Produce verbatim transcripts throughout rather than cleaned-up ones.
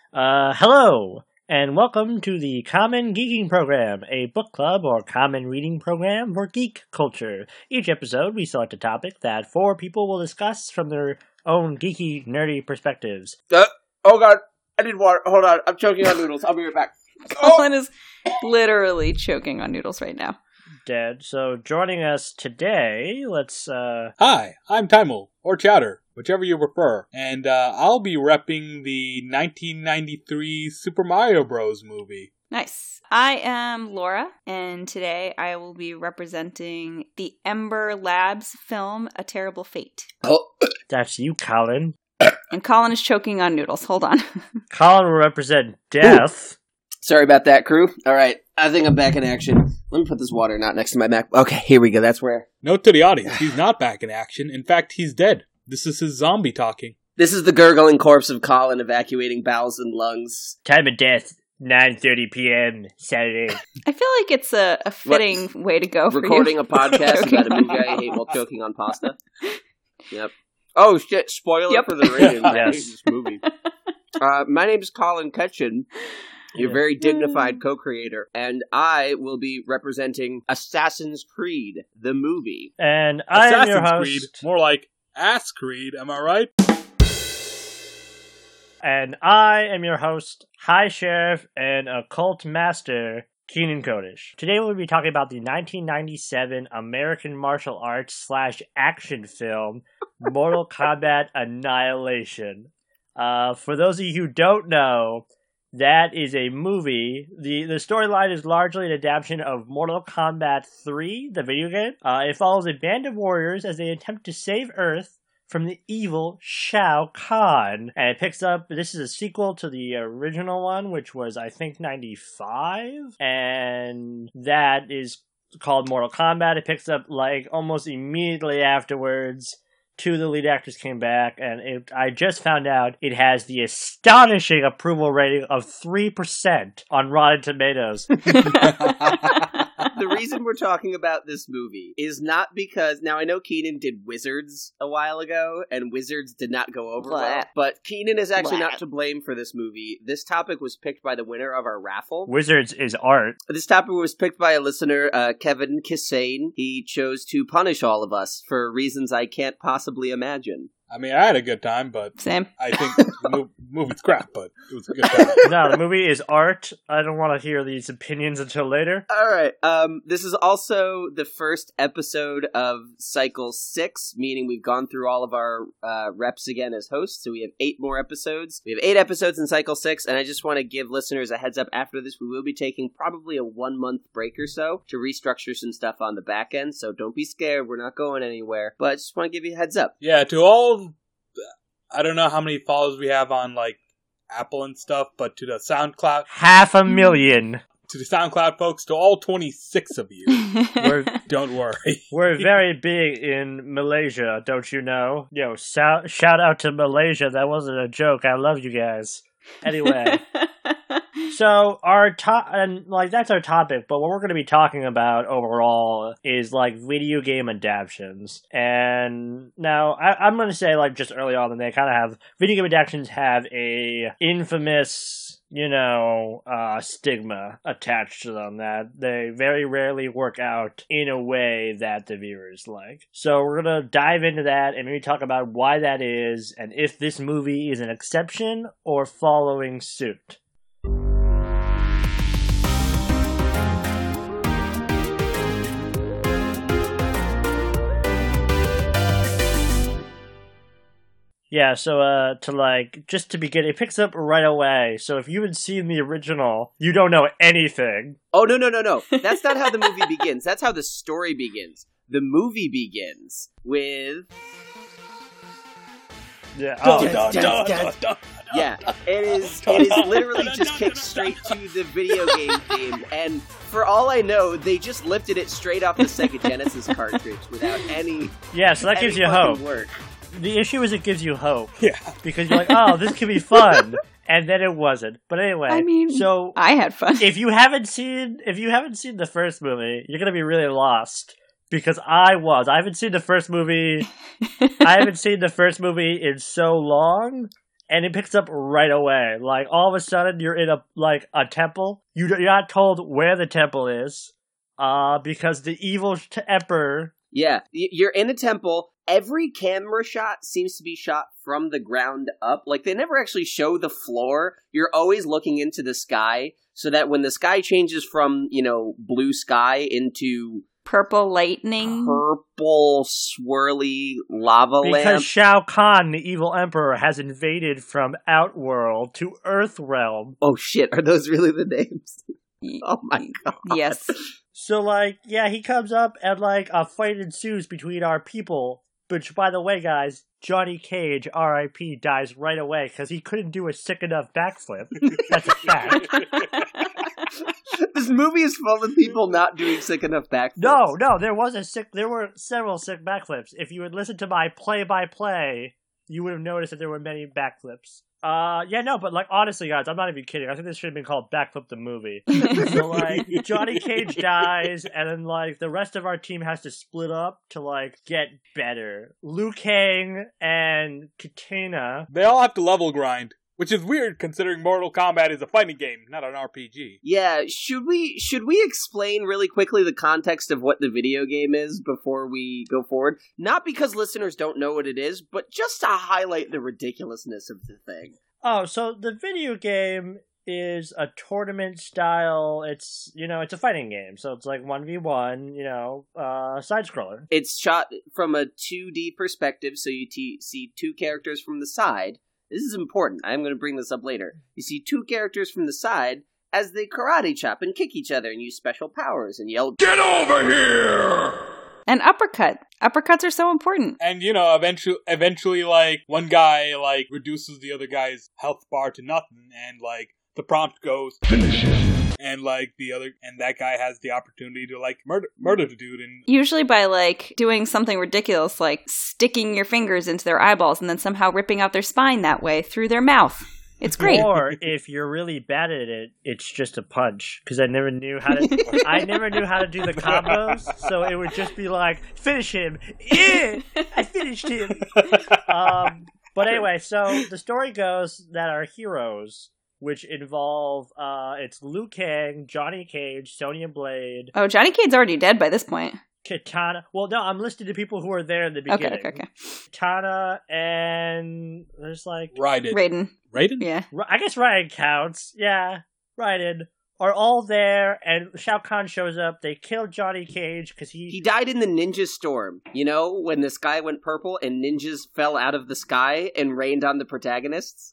Uh, hello, and welcome to the Common Geeking Program, a book club or common reading program for geek culture. Each episode, we select a topic that four people will discuss from their own geeky, nerdy perspectives. Uh, oh god, I need water. Hold on, I'm choking on noodles. I'll be right back. Colin is literally choking on noodles right now. Dead. So, joining us today, let's, uh... Hi, I'm Timel, or Chowder, whichever you prefer, and uh, I'll be repping the nineteen ninety-three Super Mario Bros. Movie. Nice. I am Laura, and today I will be representing the Ember Labs film, A Terrible Fate. Oh. That's you, Colin. And Colin is choking on noodles. Hold on. Colin will represent death. Ooh. Sorry about that, crew. Alright, I think I'm back in action. Let me put this water not next to my Mac. Okay, here we go. That's where... Note to the audience, he's not back in action. In fact, he's dead. This is his zombie talking. This is the gurgling corpse of Colin evacuating bowels and lungs. Time of death, nine thirty p.m. Saturday. I feel like it's a, a fitting what? way to go for Recording you. a podcast about a movie I hate while choking on pasta. Yep. Oh shit, spoiler yep. for the rating. I hate Yes. this movie. Uh, my name is Colin Ketchin, your Yeah. very dignified co-creator, and I will be representing Assassin's Creed, the movie. And I am your Assassin's host. Creed, more like Ass Creed, am I right? And I am your host, High Sheriff and Occult Master, Keenan Kodish. Today we'll be talking about the nineteen ninety-seven American martial arts slash action film, Mortal Kombat Annihilation. Uh, for those of you who don't know, that is a movie. The the storyline is largely an adaptation of Mortal Kombat three, the video game. Uh, it follows a band of warriors as they attempt to save Earth from the evil Shao Kahn. And it picks up, this is a sequel to the original one, which was, I think, ninety-five. And that is called Mortal Kombat. It picks up, like, almost immediately afterwards. Two of the lead actors came back, and it, I just found out it has the astonishing approval rating of three percent on Rotten Tomatoes. The reason we're talking about this movie is not because, now I know Keenan did Wizards a while ago, and Wizards did not go over Blah. well, but Keenan is actually Blah. not to blame for this movie. This topic was picked by the winner of our raffle. Wizards is art. This topic was picked by a listener, uh, Kevin Kissane. He chose to punish all of us for reasons I can't possibly imagine. I mean, I had a good time, but Same. I think the mo- movie's crap, but it was a good time. No, the movie is art. I don't want to hear these opinions until later. Alright, um, this is also the first episode of Cycle six, meaning we've gone through all of our uh, reps again as hosts, so we have eight more episodes. We have eight episodes in Cycle six, and I just want to give listeners a heads up after this, we will be taking probably a one-month break or so to restructure some stuff on the back end, so don't be scared, we're not going anywhere, but I just want to give you a heads up. Yeah, to all, I don't know how many followers we have on, like, Apple and stuff, but to the SoundCloud, Half a million. to the SoundCloud folks, to all twenty-six of you, We're don't worry. we're very big in Malaysia, don't you know? Yo, shout, shout out to Malaysia. That wasn't a joke. I love you guys. Anyway. So our top, and like that's our topic, but what we're going to be talking about overall is like video game adaptations. And now I, I'm going to say like just early on that they kind of have video game adaptations have a infamous, you know, uh, stigma attached to them that they very rarely work out in a way that the viewers like. So we're going to dive into that and maybe talk about why that is and if this movie is an exception or following suit. Yeah, so uh, to like, just to begin, it picks up right away. So if you had seen the original, you don't know anything. Oh, no, no, no, no. That's not how the movie begins. That's how the story begins. The movie begins with... Yeah. Dun, Oh. dun, dun, dun, dun. Yeah, it is, it is literally just kicked straight to the video game theme, and for all I know, they just lifted it straight off the Sega Genesis cartridge without any Yeah, so that any gives you fucking hope. work. The issue is it gives you hope. Yeah. Because you're like, oh, this could be fun. And then it wasn't. But anyway, I mean, so I had fun. if you haven't seen if you haven't seen the first movie, you're gonna be really lost. Because I was. I haven't seen the first movie I haven't seen the first movie in so long. and it picks up right away. Like, all of a sudden, you're in a, like, a temple. You, you're not told where the temple is, uh, because the evil t- emperor... Yeah, you're in a temple. Every camera shot seems to be shot from the ground up. Like, they never actually show the floor. You're always looking into the sky, so that when the sky changes from, you know, blue sky into... Purple lightning. Purple, swirly lava because lamp. Shao Kahn, the evil emperor, has invaded from Outworld to Earthrealm. Oh shit, are those really the names? Oh my god. Yes. So, like, yeah, he comes up and, like, a fight ensues between our people. Which, by the way, guys, Johnny Cage, R I P, dies right away because he couldn't do a sick enough backflip. That's a fact. This movie is full of people not doing sick enough backflips. No, no, there was a sick. There were several sick backflips. If you had listened to my play-by-play, you would have noticed that there were many backflips. Uh, yeah, no, but, like, honestly, guys, I'm not even kidding. I think this should have been called Backflip the Movie. So, like, Johnny Cage dies, and then, like, the rest of our team has to split up to, like, get better. Liu Kang and Katana. They all have to level grind. Which is weird, considering Mortal Kombat is a fighting game, not an R P G. Yeah, should we should we explain really quickly the context of what the video game is before we go forward? Not because listeners don't know what it is, but just to highlight the ridiculousness of the thing. Oh, so the video game is a tournament style. It's, you know, it's a fighting game. So it's like one v one, you know, uh, side-scroller. It's shot from a two D perspective, so you t- see two characters from the side. This is important. I'm going to bring this up later. You see two characters from the side as they karate chop and kick each other and use special powers and yell, "Get over here!" And uppercut. Uppercuts are so important. And, you know, eventually, eventually, like, one guy, like, reduces the other guy's health bar to nothing, and, like, the prompt goes, "Finish him." And, like, the other, and that guy has the opportunity to, like, murder murder the dude. And usually by, like, doing something ridiculous, like sticking your fingers into their eyeballs and then somehow ripping out their spine that way through their mouth. It's great. Or, if you're really bad at it, it's just a punch. Because I never knew how to, I never knew how to do the combos, so it would just be like, finish him! Yeah! I finished him! Um, but anyway, so the story goes that our heroes, which involve, uh, it's Liu Kang, Johnny Cage, Sonya Blade. Oh, Johnny Cage's already dead by this point. Katana. Well, no, I'm listing the people who are there in the beginning. Okay, okay, okay. Katana and there's like Raiden. Raiden. Raiden? Yeah. I guess Raiden counts. Yeah, Raiden are all there, and Shao Kahn shows up. They kill Johnny Cage because he he died in the ninja storm. You know, when the sky went purple and ninjas fell out of the sky and rained on the protagonists.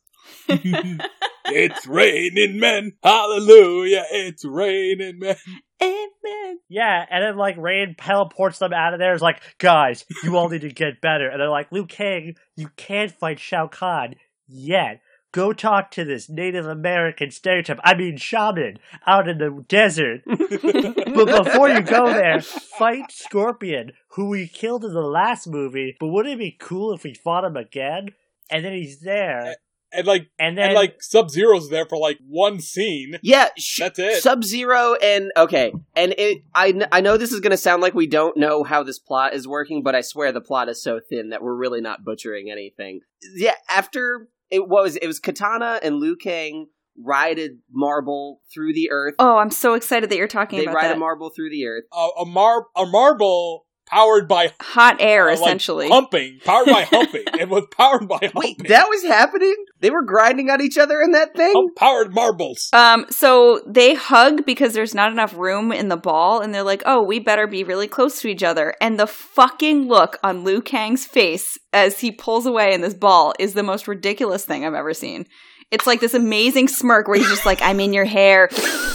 It's raining men. Hallelujah. It's raining men. Amen. Yeah, and then, like, Raiden teleports them out of there. It's like, guys, you all need to get better. And they're like, Liu Kang, you can't fight Shao Kahn yet. Go talk to this Native American stereotype, I mean shaman, out in the desert. But before you go there, fight Scorpion, who we killed in the last movie. But wouldn't it be cool if we fought him again? And then he's there. And like, and then and like Sub-Zero's there for like one scene. Yeah, sh- that's it. Sub-Zero and okay, and it. I kn- I know this is going to sound like we don't know how this plot is working, but I swear the plot is so thin that we're really not butchering anything. Yeah, after it was it was Katana and Liu Kang ride marble through the earth. Oh, I'm so excited that you're talking they about ride that. a marble through the earth. Uh, a mar a marble. Powered by hot air, uh, essentially. Like humping. Powered by humping. It was powered by humping. Wait, that was happening? They were grinding on each other in that thing? Hump powered marbles. Um, so they hug because there's not enough room in the ball, and they're like, oh, we better be really close to each other. And the fucking look on Liu Kang's face as he pulls away in this ball is the most ridiculous thing I've ever seen. It's like this amazing smirk where he's just like, I'm in your hair.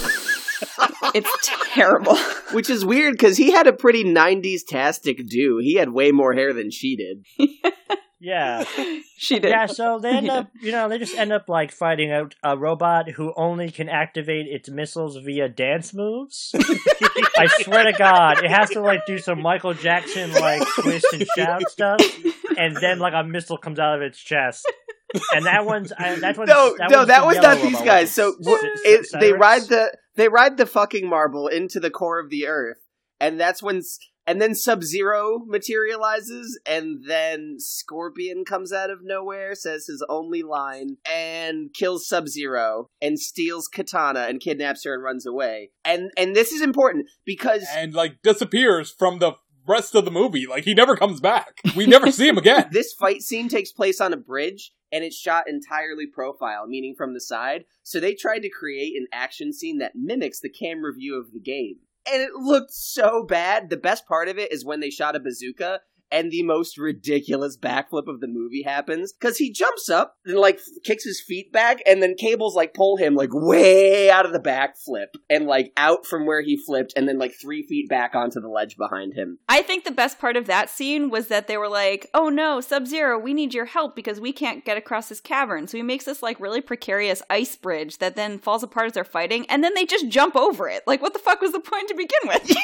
It's terrible. Which is weird because he had a pretty nineties-tastic do. He had way more hair than she did. Yeah. She did. Yeah, so they end Yeah. up, you know, they just end up, like, fighting out a robot who only can activate its missiles via dance moves. I swear to God, it has to, like, do some Michael Jackson, like, twist and shout stuff, and then, like, a missile comes out of its chest. And that one's, I, that one's, No, that no, one's that the was yellow not these robot, guys. So which wh- is- it, is they Cyrus? ride the they ride the fucking marble into the core of the earth, and that's when And then Sub-Zero materializes, and then Scorpion comes out of nowhere, says his only line, and kills Sub-Zero, and steals Katana, and kidnaps her and runs away. And and this is important, because... And, like, disappears from the rest of the movie. Like, he never comes back. We never see him again. This fight scene takes place on a bridge, and it's shot entirely profile, meaning from the side. So they tried to create an action scene that mimics the camera view of the game. And it looked so bad. The best part of it is when they shot a bazooka, and the most ridiculous backflip of the movie happens. Because he jumps up and, like, kicks his feet back, and then cables, like, pull him, like, way out of the backflip. And, like, out from where he flipped, and then, like, three feet back onto the ledge behind him. I think the best part of that scene was that they were like, oh no, Sub-Zero, we need your help because we can't get across this cavern. So he makes this, like, really precarious ice bridge that then falls apart as they're fighting, and then they just jump over it. Like, what the fuck was the point to begin with?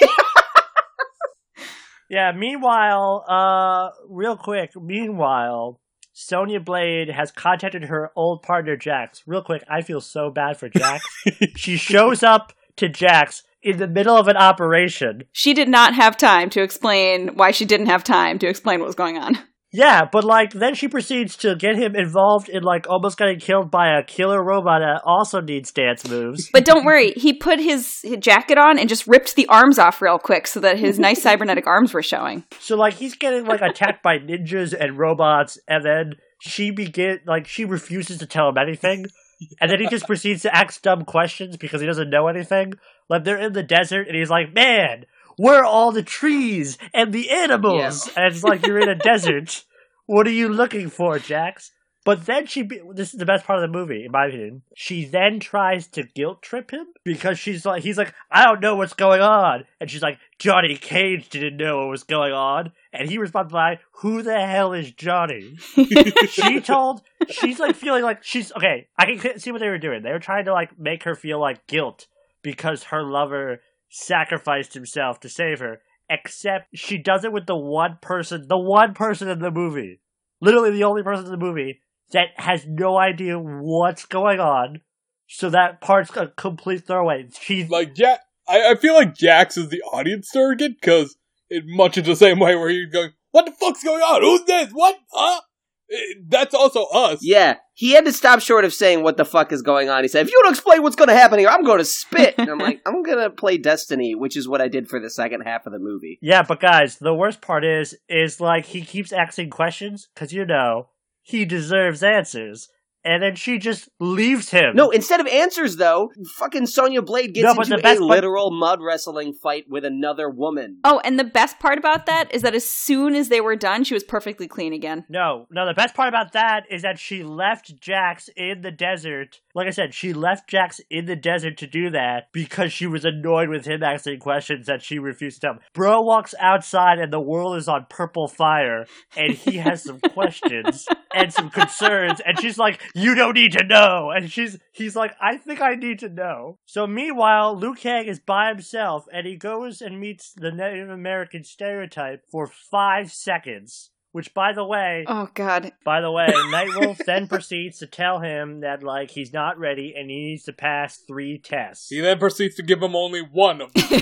Yeah, meanwhile, uh, real quick, meanwhile, Sonya Blade has contacted her old partner, Jax. Real quick, I feel so bad for Jax. She shows up to Jax in the middle of an operation. She did not have time to explain why she didn't have time to explain what was going on. Yeah, but, like, then she proceeds to get him involved in, like, almost getting killed by a killer robot that also needs dance moves. But don't worry, he put his, his jacket on and just ripped the arms off real quick so that his nice cybernetic arms were showing. So, like, he's getting, like, attacked by ninjas and robots, and then she begin like, she refuses to tell him anything, and then he just proceeds to ask dumb questions because he doesn't know anything. Like, they're in the desert, and he's like, man, where are all the trees and the animals? Yeah. And it's like, you're in a desert. What are you looking for, Jax? But then she, be- this is the best part of the movie, in my opinion. She then tries to guilt trip him because she's like, he's like, I don't know what's going on. And she's like, Johnny Cage didn't know what was going on. And he responds by, who the hell is Johnny? She told, she's like feeling like she's, okay, I can see what they were doing. They were trying to like make her feel like guilt because her lover sacrificed himself to save her, except she does it with the one person, the one person in the movie, literally the only person in the movie that has no idea what's going on, so that part's a complete throwaway. She's like, yeah, I, I feel like Jax is the audience surrogate, because in much of the same way where you're going, what the fuck's going on? Who's this? What? Huh? That's also us. Yeah, he had to stop short of saying what the fuck is going on. He said, if you don't explain what's going to happen here, I'm going to spit. And I'm like, I'm going to play Destiny, which is what I did for the second half of the movie. Yeah, but guys, the worst part is, is like, he keeps asking questions, because you know, he deserves answers. And then she just leaves him. No, instead of answers, though, fucking Sonya Blade gets no, into a best, literal but... mud wrestling fight with another woman. Oh, and the best part about that is that as soon as they were done, she was perfectly clean again. No, no, the best part about that is that she left Jax in the desert. Like I said, she left Jax in the desert to do that because she was annoyed with him asking questions that she refused to tell him. Bro walks outside and the world is on purple fire, and he has some questions and some concerns, and she's like, you don't need to know. And she's he's like, I think I need to know. So meanwhile, Liu Kang is by himself, and he goes and meets the Native American stereotype for five seconds. Which, by the way... Oh, God. By the way, Nightwolf then proceeds to tell him that, like, he's not ready and he needs to pass three tests. He then proceeds to give him only one of them.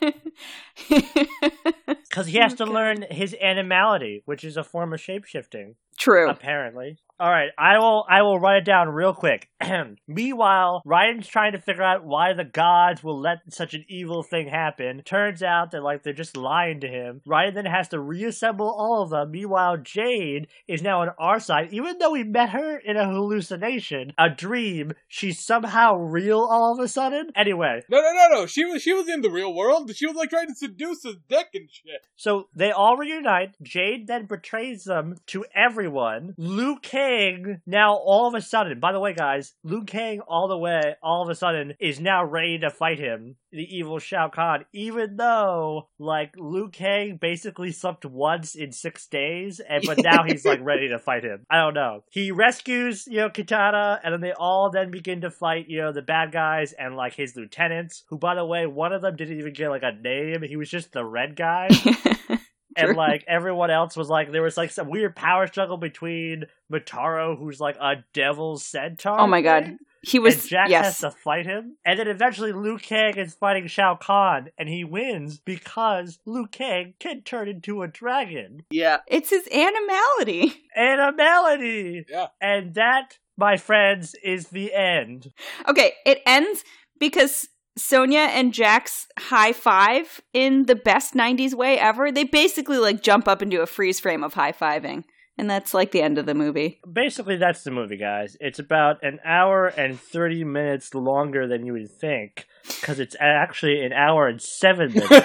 Because he has to learn his animality, which is a form of shapeshifting. True. Apparently. All right, I will I will write it down real quick. Meanwhile, Ryan's trying to figure out why the gods will let such an evil thing happen. Turns out that, like, they're just lying to him. Ryan then has to reassemble all of them. Meanwhile, Jade is now on our side. Even though we met her in a hallucination, a dream, she's somehow real all of a sudden. Anyway. No, no, no, no. She was, she was in the real world. She was, like, trying to seduce his dick and shit. So they all reunite. Jade then betrays them to everyone. Liu Kang now all of a sudden, by the way, guys, Liu Kang all the way, all of a sudden, is now ready to fight him, the evil Shao Kahn, even though, like, Liu Kang basically slept once in six days, and but now he's, like, ready to fight him. I don't know. He rescues, you know, Kitana, and then they all then begin to fight, you know, the bad guys and, like, his lieutenants, who, by the way, one of them didn't even get, like, a name. He was just the red guy. And, like, everyone else was, like, there was, like, some weird power struggle between Motaro, who's, like, a devil's centaur. Oh, my God. He was, and Jax yes. has to fight him. And then eventually Liu Kang is fighting Shao Kahn, and he wins because Liu Kang can turn into a dragon. Yeah. It's his animality. Animality! Yeah. And that, my friends, is the end. Okay, it ends because Sonya and Jax high five in the best nineties way ever. They basically like jump up into a freeze frame of high fiving. And that's like the end of the movie. Basically, that's the movie, guys. It's about an hour and thirty minutes longer than you would think, because it's actually an hour and seven minutes.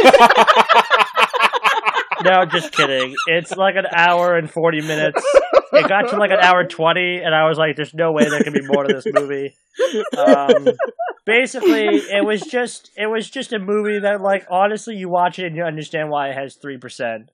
No, just kidding. It's like an hour and forty minutes. It got to like an hour twenty, and I was like, there's no way there can be more to this movie. Um, basically, it was just it was just a movie that, like, honestly, you watch it and you understand why it has three percent.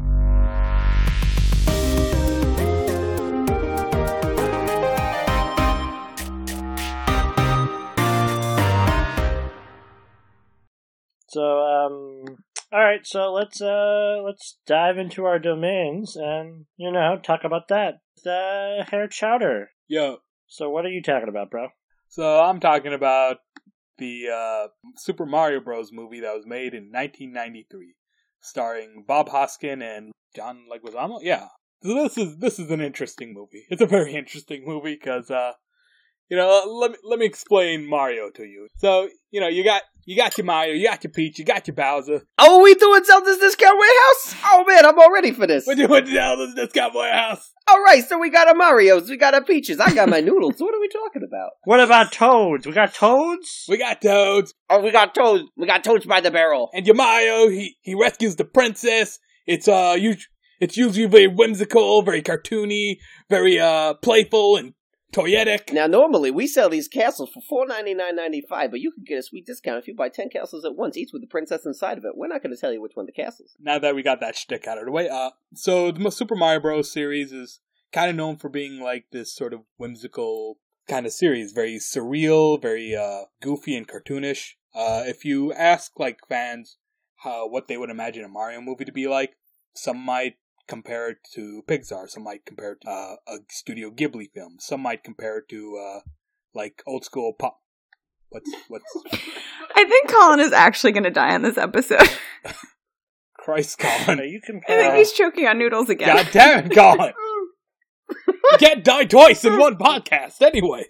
So, um, all right. So let's uh let's dive into our domains and, you know, talk about that. The hair chowder. Yo. So what are you talking about, bro? So I'm talking about the uh, Super Mario Bros. Movie that was made in nineteen ninety-three, starring Bob Hoskin and John Leguizamo. Yeah. So this is this is an interesting movie. It's a very interesting movie because uh, you know, let me let me explain Mario to you. So you know, you got. You got your Mario, you got your Peach, you got your Bowser. Oh, we doing Zelda's Discount Warehouse? Oh man, I'm all ready for this. We're doing Zelda's Discount Warehouse. Alright, so we got a Mario's, we got a Peaches, I got my noodles. What are we talking about? What about Toads? We got Toads? We got Toads. Oh, we got Toads. We got Toads by the barrel. And your Mario, he, he rescues the princess. It's uh, us- it's usually very whimsical, very cartoony, very uh, playful and toyetic. Now, normally we sell these castles for four ninety-nine ninety-five, but you can get a sweet discount if you buy ten castles at once, each with the princess inside of it. We're not going to tell you which one the castles. Now that we got that shtick out of the way, uh, so the Super Mario Bros. Series is kind of known for being like this sort of whimsical kind of series, very surreal, very uh, goofy and cartoonish. Uh, if you ask like fans how what they would imagine a Mario movie to be like, some might compare it to Pixar, some might compare it to uh, a Studio Ghibli film, some might compare it to uh, like old school pop. What's what's? I think Colin is actually going to die on this episode. Christ, Colin! You can. I think he's choking on noodles again. God damn it, Colin! You can't die twice in one podcast, anyway.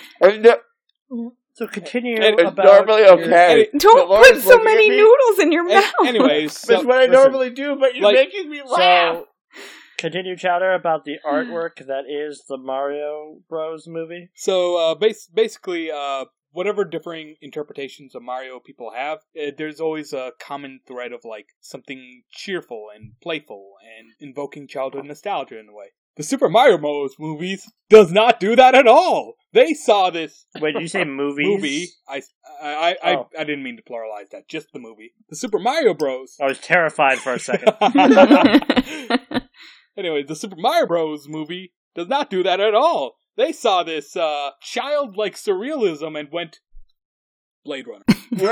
So continue It's about. normally okay. your- Don't Laura's put so looking many at me. noodles in your An- mouth. anyways, so, That's what I listen, normally do, but you're like- making me laugh. So, continue, Chowder, about the artwork that is the Mario Bros. Movie. so uh, bas- basically, uh, whatever differing interpretations of Mario people have, uh, there's always a common thread of like something cheerful and playful and invoking childhood nostalgia in a way. The Super Mario Bros. Movies does not do that at all. They saw this Wait, did you say movies? movie. I, I, I, Oh. I, I didn't mean to pluralize that. Just the movie. The Super Mario Bros. I was terrified for a second. Anyway, the Super Mario Bros. Movie does not do that at all. They saw this uh, childlike surrealism and went Blade Runner.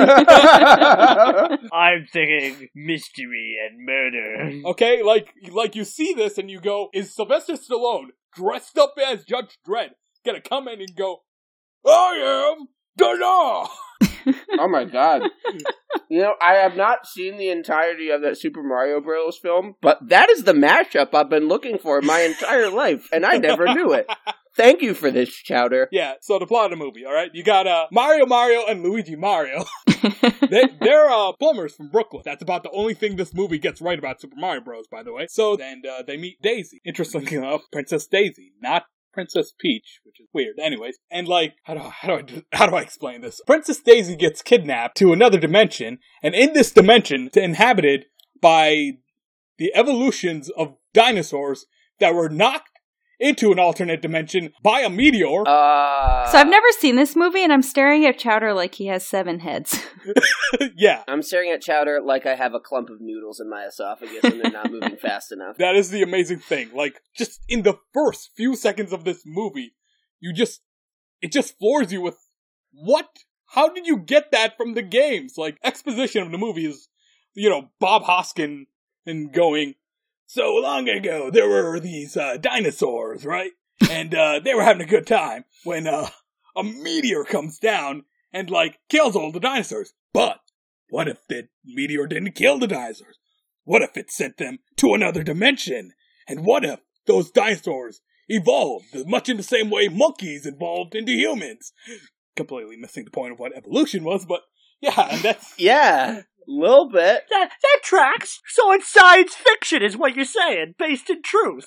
I'm thinking mystery and murder. Okay, like like you see this and you go, is Sylvester Stallone dressed up as Judge Dredd gonna come in and go, I am the law? Oh my god. You know, I have not seen the entirety of that Super Mario Bros. Film, but that is the mashup I've been looking for my entire life, and I never knew it. Thank you for this, Chowder. Yeah, so the plot of the movie, alright? You got uh, Mario Mario and Luigi Mario. they, they're uh, plumbers from Brooklyn. That's about the only thing this movie gets right about Super Mario Bros., by the way. So, and uh, they meet Daisy. Interestingly enough, Princess Daisy, not Princess Peach, which is weird. Anyways, and like, how do, how do I do, how do I explain this? Princess Daisy gets kidnapped to another dimension, and in this dimension, it's inhabited by the evolutions of dinosaurs that were knocked into an alternate dimension by a meteor. Uh, So I've never seen this movie, and I'm staring at Chowder like he has seven heads. Yeah, I'm staring at Chowder like I have a clump of noodles in my esophagus and they're not moving fast enough. that is the amazing thing. Like, just in the first few seconds of this movie, you just, it just floors you with, what? How did you get that from the games? Like, exposition of the movie is, you know, Bob Hoskin and going, so long ago, there were these uh, dinosaurs, right? And uh, they were having a good time when uh, a meteor comes down and, like, kills all the dinosaurs. But what if the meteor didn't kill the dinosaurs? What if it sent them to another dimension? And what if those dinosaurs evolved much in the same way monkeys evolved into humans? Completely missing the point of what evolution was, but yeah, and that's... Yeah, a little bit. That, that tracks. So it's science fiction is what you're saying, based in truth.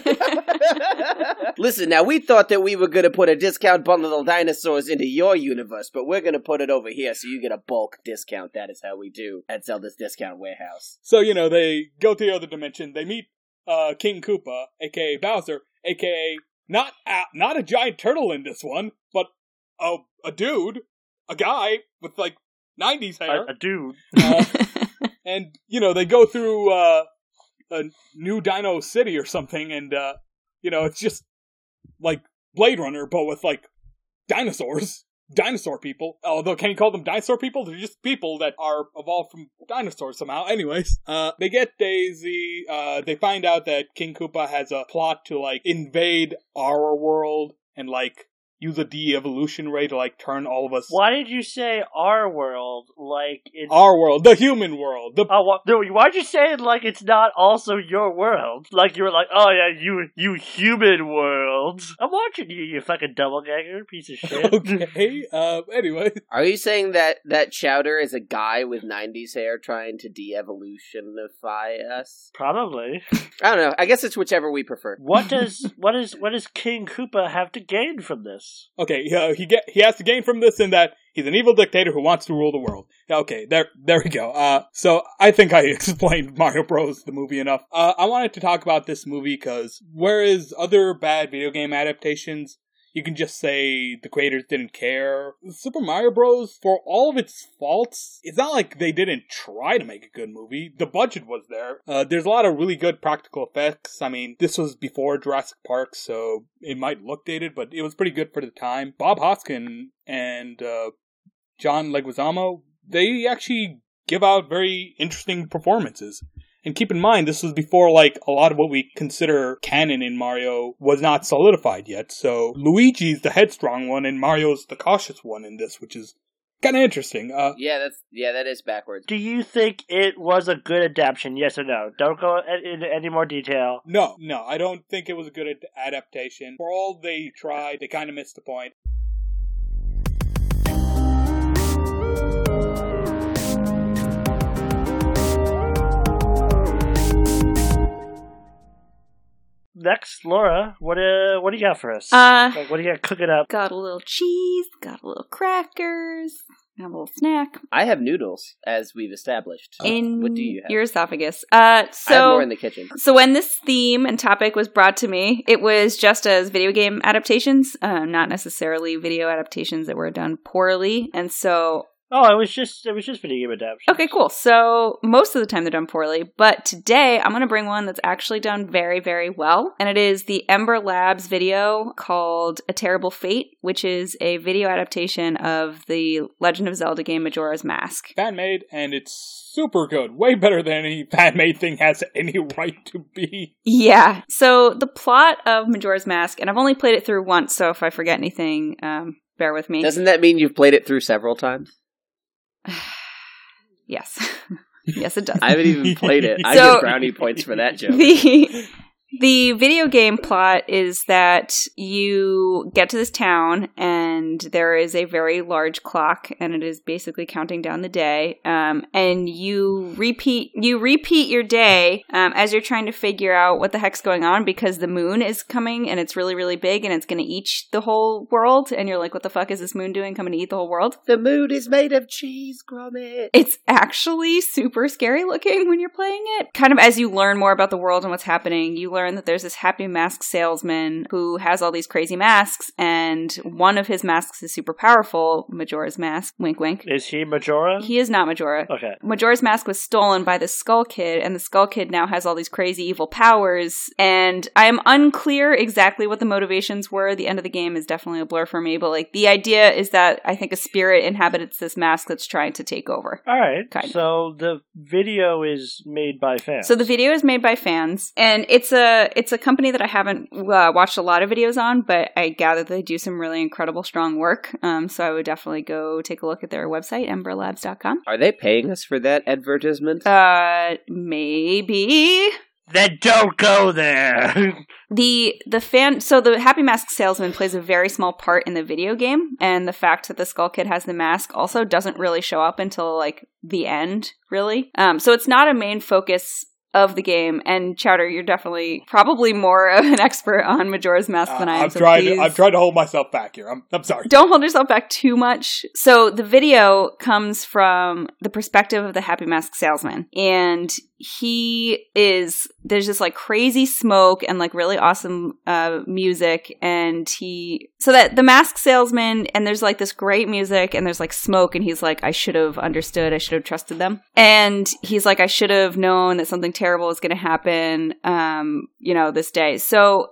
Listen, now we thought that we were going to put a discount bundle of dinosaurs into your universe, but we're going to put it over here so you get a bulk discount. That is how we do at Zelda's Discount Warehouse. So, you know, they go to the other dimension, they meet uh, King Koopa, aka Bowser, aka not a, not a giant turtle in this one, but a, a dude, a guy with, like, nineties hair. A, a dude. Uh, and, you know, they go through uh, a new Dino City or something, and, uh, you know, it's just like Blade Runner, but with, like, dinosaurs. Dinosaur people. Although, can you call them dinosaur people? They're just people that are evolved from dinosaurs somehow. Anyways, uh, they get Daisy, uh, they find out that King Koopa has a plot to, like, invade our world and, like, use a de-evolution ray to, like, turn all of us... Why did you say our world? Like, it's... Our world. The human world. The... Oh, wh- no, why'd you say it like it's not also your world? Like you were like, oh yeah, you you human world. I'm watching you, you fucking doubleganger, piece of shit. Okay, uh, anyway. Are you saying that, that Chowder is a guy with nineties hair trying to de-evolutionify us? Probably. I don't know. I guess it's whichever we prefer. What does what does what does King Koopa have to gain from this? Okay, uh, he get he has to gain from this in that he's an evil dictator who wants to rule the world. Okay, there there we go. Uh, so I think I explained Mario Bros. The movie enough. Uh, I wanted to talk about this movie because whereas other bad video game adaptations, you can just say the creators didn't care. Super Mario Bros., for all of its faults, it's not like they didn't try to make a good movie. The budget was there. Uh, there's a lot of really good practical effects. I mean, this was before Jurassic Park, so it might look dated, but it was pretty good for the time. Bob Hoskin and uh, John Leguizamo, they actually give out very interesting performances. And keep in mind, this was before, like, a lot of what we consider canon in Mario was not solidified yet. So, Luigi's the headstrong one, and Mario's the cautious one in this, which is kind of interesting. Uh, yeah, that's yeah, that is backwards. Do you think it was a good adaptation, yes or no? Don't go into any more detail. No, no, I don't think it was a good ad- adaptation. For all they tried, they kind of missed the point. Next, Laura, what uh, what do you got for us? Uh, like, what do you got cooking up? Got a little cheese, got a little crackers, got a little snack. I have noodles, as we've established. In what do you have? your esophagus. Uh, so, I have more in the kitchen. So when this theme and topic was brought to me, it was just as video game adaptations, uh, not necessarily video adaptations that were done poorly. And so... Oh, it was just it was just video game adaptation. Okay, cool. So most of the time they're done poorly, but today I'm going to bring one that's actually done very, very well, and it is the Ember Labs video called A Terrible Fate, which is a video adaptation of the Legend of Zelda game Majora's Mask. Fan-made, and it's super good. Way better than any fan-made thing has any right to be. Yeah. So the plot of Majora's Mask, and I've only played it through once, so if I forget anything, um, bear with me. Doesn't that mean you've played it through several times? Yes. Yes, it does. I haven't even played it. I So- get brownie points for that joke. The the video game plot is that you get to this town and there is a very large clock and it is basically counting down the day. Um, and you repeat you repeat your day um, as you're trying to figure out what the heck's going on because the moon is coming and it's really, really big and it's going to eat the whole world. And you're like, what the fuck is this moon doing coming to eat the whole world? The moon is made of cheese, Gromit. It's actually super scary looking when you're playing it. Kind of as you learn more about the world and what's happening, you learn that there's this happy mask salesman who has all these crazy masks, and one of his masks is super powerful, Majora's Mask, wink wink. Is he Majora? He is not Majora. Okay. Majora's Mask was stolen by the Skull Kid, and the Skull Kid now has all these crazy evil powers, and I am unclear exactly what the motivations were. The end of the game is definitely a blur for me, but like the idea is that I think a spirit inhabits this mask that's trying to take over. All right. Kind of. So the video is made by fans. So the video is made by fans, and it's a a it's a company that I haven't uh, watched a lot of videos on, but I gather they do some really incredible, strong work. Um, so I would definitely go take a look at their website, ember labs dot com. Are they paying us for that advertisement? Uh, maybe. Then don't go there. The the fan so the Happy Mask Salesman plays a very small part in the video game, and the fact that the Skull Kid has the mask also doesn't really show up until like the end, really. Um, so it's not a main focus of the game. And Chowder, you're definitely probably more of an expert on Majora's Mask than uh, I am. I'm so trying. please... To, I'm trying to hold myself back here. I'm. I'm sorry. Don't hold yourself back too much. So the video comes from the perspective of the Happy Mask Salesman, and he is there's just like crazy smoke and like really awesome uh music, and he so that the mask salesman and there's like this great music and there's like smoke, and he's like, I should have understood, I should have trusted them, and he's like, I should have known that something terrible is going to happen um you know this day. So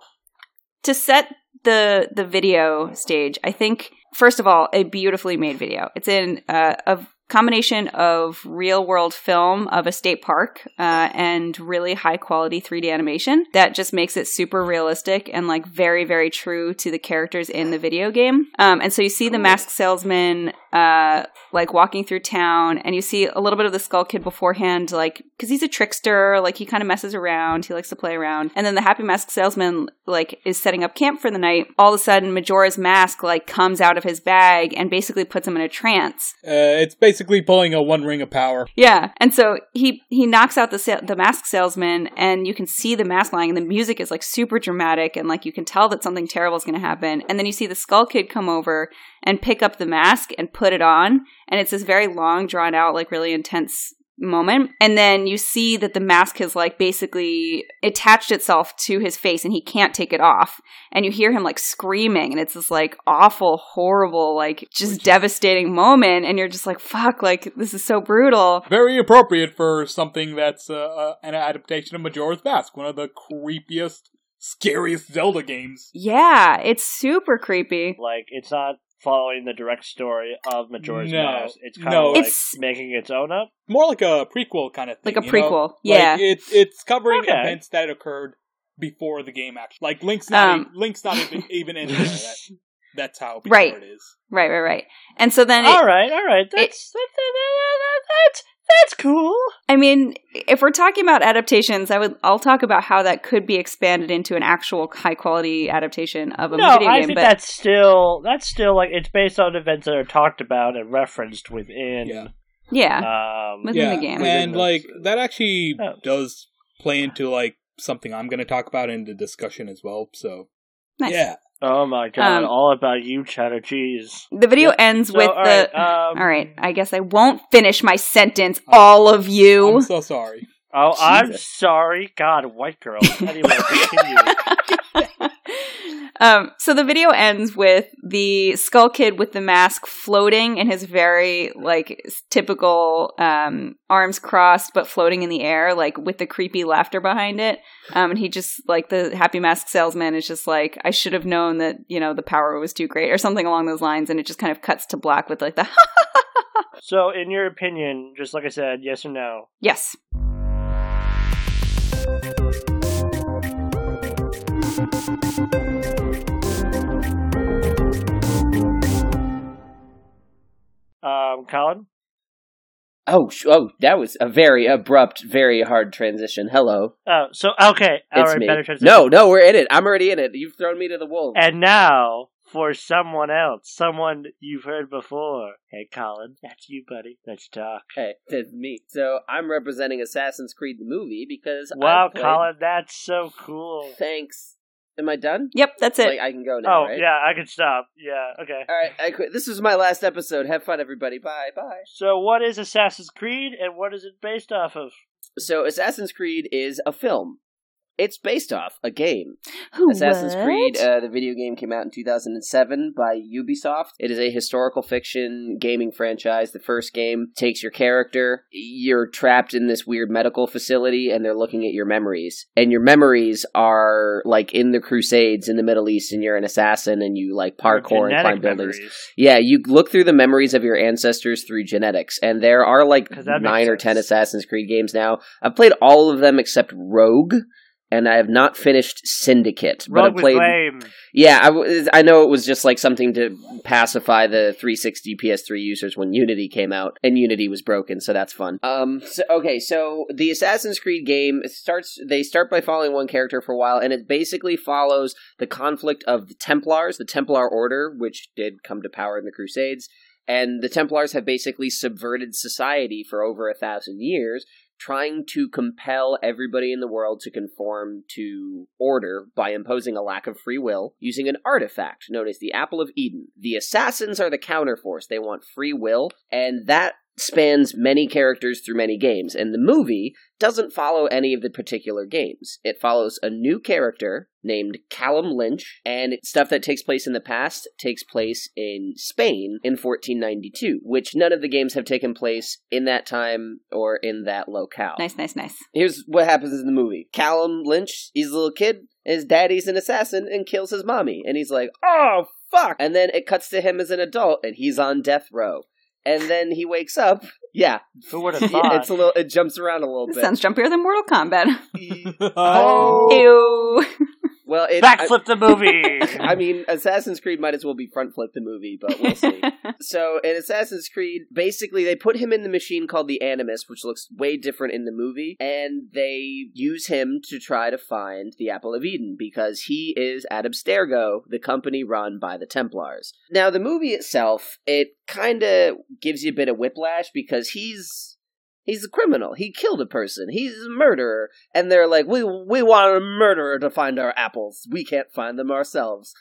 to set the the video stage, I think first of all, a beautifully made video. It's in uh, a combination of real world film of a state park uh, and really high quality three D animation that just makes it super realistic and like very, very true to the characters in the video game. Um, and so you see the masked salesman uh, like walking through town, and you see a little bit of the Skull Kid beforehand, like, because he's a trickster, like he kind of messes around, he likes to play around. And then the Happy Mask Salesman like is setting up camp for the night. All of a sudden, Majora's Mask like comes out of his bag and basically puts him in a trance. Uh, it's basically pulling a One Ring of Power. Yeah, and so he he knocks out the sa- the mask salesman, and you can see the mask lying, and the music is like super dramatic, and like you can tell that something terrible is going to happen. And then you see the Skull Kid come over and pick up the mask and put it on, and it's this very long, drawn out, like really intense moment. And then you see that the mask has like basically attached itself to his face, and he can't take it off. And you hear him like screaming, and it's this like awful, horrible, like just Which devastating is- moment. And you're just like, fuck, like this is so brutal. Very appropriate for something that's uh, uh, an adaptation of Majora's Mask, one of the creepiest, scariest Zelda games. Yeah, it's super creepy. Like, it's not following the direct story of Majora's no, Mask. It's kind no. of like it's making its own up. More like a prequel kind of thing. Like a you prequel, know? yeah. Like it's it's covering Okay. events that occurred before the game. Actually, like Link's not Um, e- Link's not even, even in there. That, that's how before Right. it is. Right, right, right. And so then, it, all right, all right. That's, that, that, that, that's that's cool. I mean, if we're talking about adaptations, I would I'll talk about how that could be expanded into an actual high quality adaptation of a No, video I game. think But that's still that's still like it's based on events that are talked about and referenced within. Yeah. yeah, Um, Within yeah, the game. and Within like those- that actually Oh. does play into like something I'm going to talk about in the discussion as well. So nice. yeah, oh my god, Um, all about you, cheddar cheese. The video Yep. ends So, with all the. right, um, all right, I guess I won't finish my sentence. All of you. I'm so sorry. Oh, I'm Jesus. sorry. God, white girl. Anyway, continue. Um, so the video ends with the Skull Kid with the mask floating in his very, like, typical um, arms crossed, but floating in the air, like, with the creepy laughter behind it. Um, and he just, like, the Happy Mask Salesman is just like, I should have known that, you know, the power was too great, or something along those lines, and it just kind of cuts to black with, like, the So, in your opinion, just like I said, yes or no? Yes. Um, Colin? Oh, sh- oh, that was a very abrupt, very hard transition. Hello, Oh, so, okay. All it's right, me. better transition. No, no, we're in it. I'm already in it. You've thrown me to the wolves. And now, for someone else, someone you've heard before. Hey, Colin, that's you, buddy. Let's talk. Hey, it's me. So I'm representing Assassin's Creed the movie because Wow, I played... Colin, that's so cool. Thanks. Am I done? Yep, that's it. Like, I can go now, Oh, right? yeah, I can stop. Yeah, okay. All right, I quit. This was my last episode. Have fun, everybody. Bye, bye. So, what is Assassin's Creed, and what is it based off of? So Assassin's Creed is a film. It's based off a game. Who, Assassin's what? Creed, uh, the video game, came out in two thousand seven by Ubisoft. It is a historical fiction gaming franchise. The first game takes your character. You're trapped in this weird medical facility, and they're looking at your memories. And your memories are, like, in the Crusades in the Middle East, and you're an assassin, and you, like, parkour and Genetic climb buildings. memories. Yeah, you look through the memories of your ancestors through genetics, and there are, like, 'Cause that makes nine or sense. ten Assassin's Creed games now. I've played all of them except Rogue. and I have not finished Syndicate. But Rogue I played. was lame. Yeah, I, w- I know it was just like something to pacify the three sixty P S three users when Unity came out, and Unity was broken, so that's fun. Um, so, okay, so the Assassin's Creed game starts. They start by following one character for a while, and it basically follows the conflict of the Templars, the Templar Order, which did come to power in the Crusades, and the Templars have basically subverted society for over a thousand years, trying to compel everybody in the world to conform to order by imposing a lack of free will using an artifact known as the Apple of Eden. The assassins are the counterforce. They want free will, and that spans many characters through many games, and the movie doesn't follow any of the particular games. It follows a new character named Callum Lynch, and it's stuff that takes place in the past takes place in Spain in fourteen ninety-two, which none of the games have taken place in that time or in that locale. Nice, nice, nice. Here's what happens in the movie. Callum Lynch, he's a little kid, his daddy's an assassin and kills his mommy, and he's like, oh, fuck! And then it cuts to him as an adult, and he's on death row. And then he wakes up. Yeah. Who would have thought? It's a little. It jumps around a little This bit. sounds jumpier than Mortal Kombat. Oh. Ew. Well, it, Backflip the movie! I, I mean, Assassin's Creed might as well be front flip the movie, but we'll see. So, in Assassin's Creed, basically, they put him in the machine called the Animus, which looks way different in the movie, and they use him to try to find the Apple of Eden, because he is at Abstergo, the company run by the Templars. Now, the movie itself, it kind of gives you a bit of whiplash, because he's... He's a criminal. He killed a person. He's a murderer. And they're like, we we want a murderer to find our apples. We can't find them ourselves.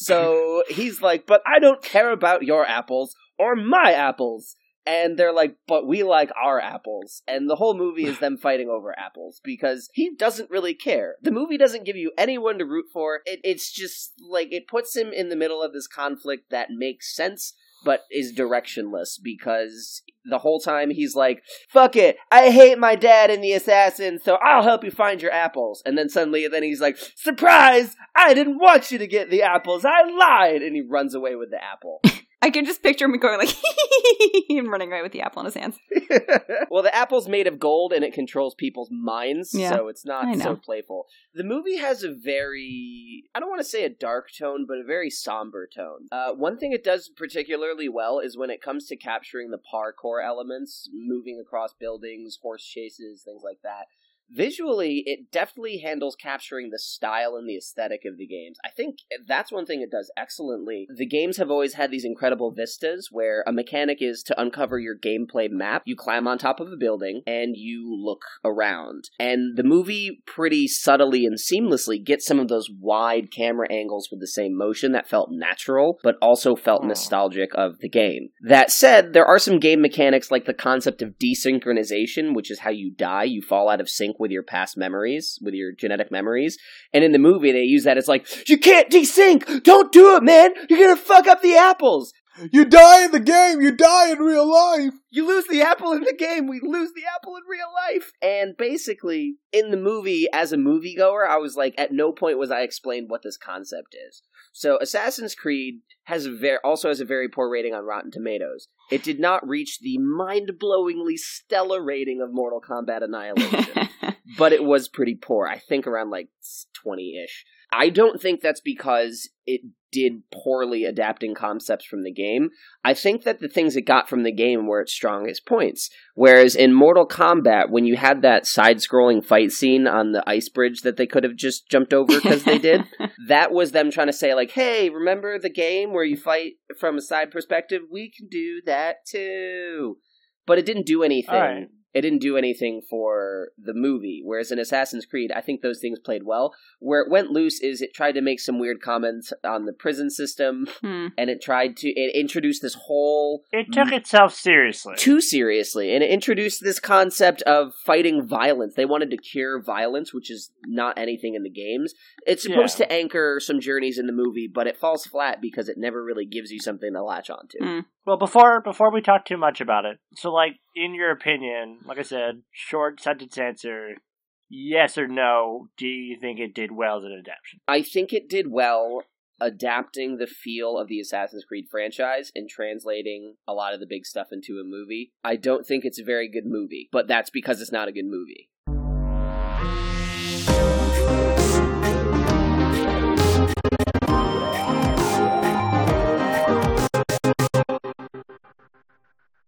So he's like, but I don't care about your apples or my apples. And they're like, but we like our apples. And the whole movie is them fighting over apples because he doesn't really care. The movie doesn't give you anyone to root for. It, it's just like, it puts him in the middle of this conflict that makes sense, but is directionless because the whole time he's like, fuck it, I hate my dad and the assassin, so I'll help you find your apples. And then suddenly, then he's like, surprise, I didn't want you to get the apples, I lied! And he runs away with the apple. I can just picture him going like, and running away with the apple in his hands. Well, the apple's made of gold and it controls people's minds, Yeah, so it's not I know. so playful. The movie has a very, I don't want to say a dark tone, but a very somber tone. Uh, one thing it does particularly well is when it comes to capturing the parkour elements, moving across buildings, horse chases, things like that. Visually, it definitely handles capturing the style and the aesthetic of the games. I think that's one thing it does excellently. The games have always had these incredible vistas where a mechanic is to uncover your gameplay map. You climb on top of a building and you look around. And the movie pretty subtly and seamlessly gets some of those wide camera angles with the same motion that felt natural, but also felt Oh. nostalgic of the game. That said, there are some game mechanics like the concept of desynchronization, which is how you die. You fall out of sync with your past memories, with your genetic memories. And in the movie, they use that as like, you can't desync! Don't do it, man! You're gonna fuck up the apples! You die in the game, you die in real life! You lose the apple in the game, we lose the apple in real life! And basically, in the movie, as a moviegoer, I was like, at no point was I explained what this concept is. So, Assassin's Creed has a ver- also has a very poor rating on Rotten Tomatoes. It did not reach the mind-blowingly stellar rating of Mortal Kombat Annihilation, but it was pretty poor. I think around like twenty-ish. I don't think that's because it did poorly adapting concepts from the game. I think that the things it got from the game were its strongest points. Whereas in Mortal Kombat, when you had that side-scrolling fight scene on the ice bridge that they could have just jumped over because they did, that was them trying to say like, hey, remember the game where you fight from a side perspective? We can do that too. But it didn't do anything. All right. It didn't do anything for the movie, whereas in Assassin's Creed, I think those things played well. Where it went loose is it tried to make some weird comments on the prison system, Hmm. and it tried to, it introduced this whole... It took itself seriously. Too seriously, and it introduced this concept of fighting violence. They wanted to cure violence, which is not anything in the games. It's supposed Yeah. to anchor some journeys in the movie, but it falls flat because it never really gives you something to latch onto. Hmm. Well, before before we talk too much about it, so like, in your opinion, like I said, short sentence answer, yes or no, do you think it did well as an adaptation? I think it did well adapting the feel of the Assassin's Creed franchise and translating a lot of the big stuff into a movie. I don't think it's a very good movie, but that's because it's not a good movie.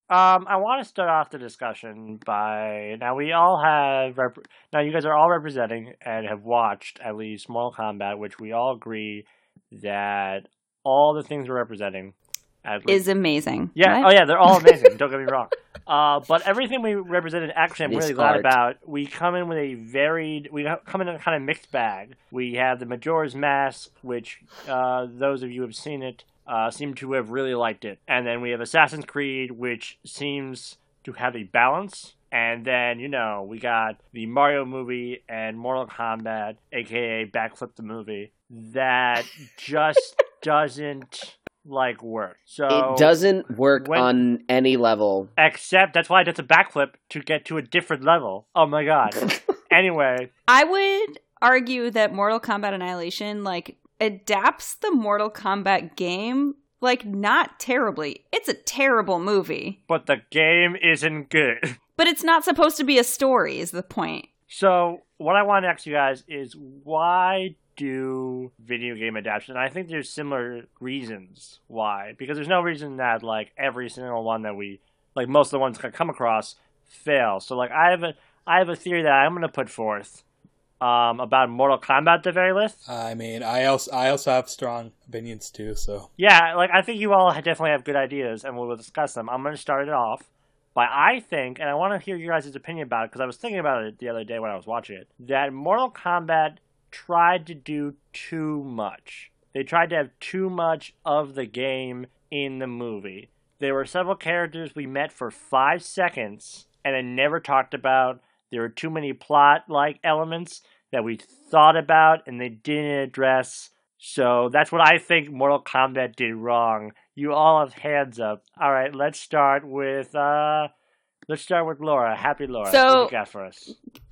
Um, I want to start off the discussion by now. We all have rep- now. You guys are all representing and have watched at least Mortal Kombat, which we all agree that all the things we're representing at least, is amazing. Yeah. What? Oh, yeah. They're all amazing. Don't get me wrong. Uh, but everything we represented, actually, I'm They really glad start. about. We come in with a varied. We come in a kind of mixed bag. We have the Majora's Mask, which uh, those of you who have seen it uh, seem to have really liked it, and then we have Assassin's Creed, which seems to have a balance. And then, you know, we got the Mario movie and Mortal Kombat, aka Backflip the movie, that just doesn't like work. So It doesn't work when- on any level. except that's why it's a backflip to get to a different level. Oh my god. Anyway, I would argue that Mortal Kombat Annihilation, like, adapts the Mortal Kombat game, like, not terribly. It's a terrible movie. but the game isn't good. But it's not supposed to be a story, is the point. So what I want to ask you guys is, why do video game adaptations? And I think there's similar reasons why. Because there's no reason that, like, every single one that we, like, most of the ones I come across fail. So, like, I have a, I have a theory that I'm going to put forth um, about Mortal Kombat at the very least. I mean, I also I also have strong opinions too. So Yeah, like, I think you all definitely have good ideas, and we will discuss them. I'm going to start it off by, I think, and I want to hear your guys' opinion about it, because I was thinking about it the other day when I was watching it, that Mortal Kombat tried to do too much. They tried to have too much of the game in the movie. There were several characters we met for five seconds and then never talked about. There were too many plot-like elements that we thought about and they didn't address. So that's what I think Mortal Kombat did wrong. You all have hands up. All right, let's start with uh, let's start with Laura. Happy Laura. So- what do you got for us?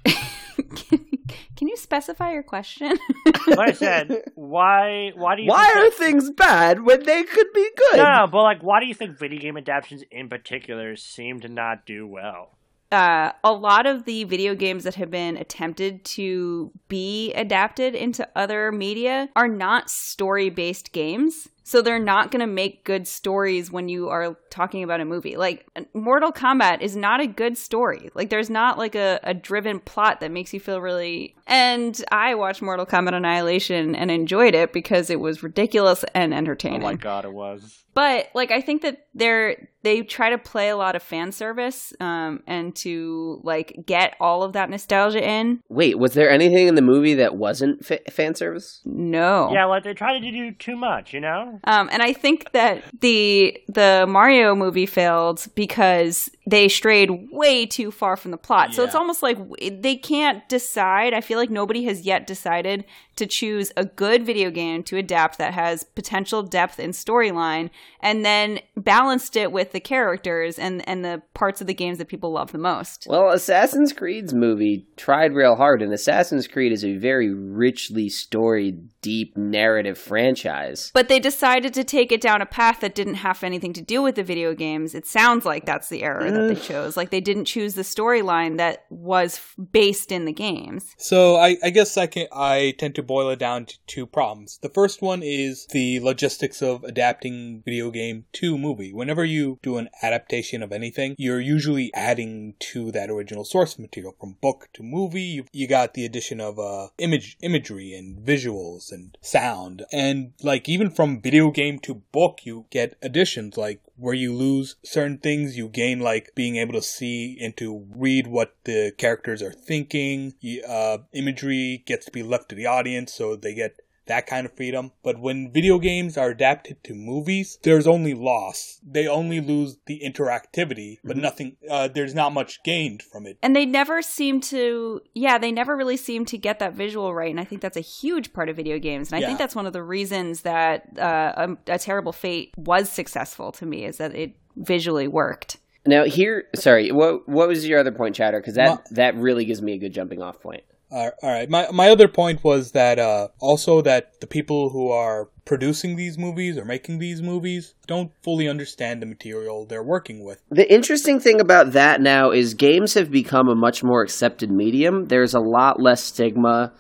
Can you specify your question? Like I said, why why do you Why think are that- things bad when they could be good? no, no, but like, why do you think video game adaptations in particular seem to not do well? Uh, a lot of the video games that have been attempted to be adapted into other media are not story-based games. So they're not going to make good stories when you are talking about a movie. Like, Mortal Kombat is not a good story. Like, there's not, like, a, a driven plot that makes you feel really... And I watched Mortal Kombat Annihilation and enjoyed it because it was ridiculous and entertaining. Oh my god, it was. But, like, I think that they're, they try to play a lot of fan service um, and to, like, get all of that nostalgia in. Wait, was there anything in the movie that wasn't fa- fan service? No. Yeah, like, they tried to do too much, you know? Um, and I think that the the Mario movie failed because they strayed way too far from the plot. So Yeah. it's almost like w- they can't decide. I feel like nobody has yet decided to choose a good video game to adapt that has potential depth and storyline, and then balanced it with the characters and, and the parts of the games that people love the most. Well, Assassin's Creed's movie tried real hard, and Assassin's Creed is a very richly storied, deep narrative franchise. But they decided to take it down a path that didn't have anything to do with the video games. It sounds like that's the error that they chose. Like, they didn't choose the storyline that was f- based in the games. So I, I guess I can I tend to boil it down to two problems. The first one is the logistics of adapting video game to movie. Whenever you do an adaptation of anything, you're usually adding to that original source material. From book to movie, you, you got the addition of uh, image imagery and visuals and sound. And like even from video game to book, you get additions like where you lose certain things, you gain like being able to see and to read what the characters are thinking. Uh, imagery gets to be left to the audience, so they get that kind of freedom. But when video games are adapted to movies, there's only loss. They only lose the interactivity, but nothing, uh, there's not much gained from it. And they never seem to, yeah, they never really seem to get that visual right. And I think that's a huge part of video games. And I Yeah. think that's one of the reasons that uh, a, a Terrible Fate was successful to me, is that it visually worked. Now, here, sorry, what what was your other point, Chatter? Because that, My- that really gives me a good jumping off point. Uh, all right. My my other point was that uh, also that the people who are producing these movies or making these movies don't fully understand the material they're working with. The interesting thing about that now is games have become a much more accepted medium. There's a lot less stigma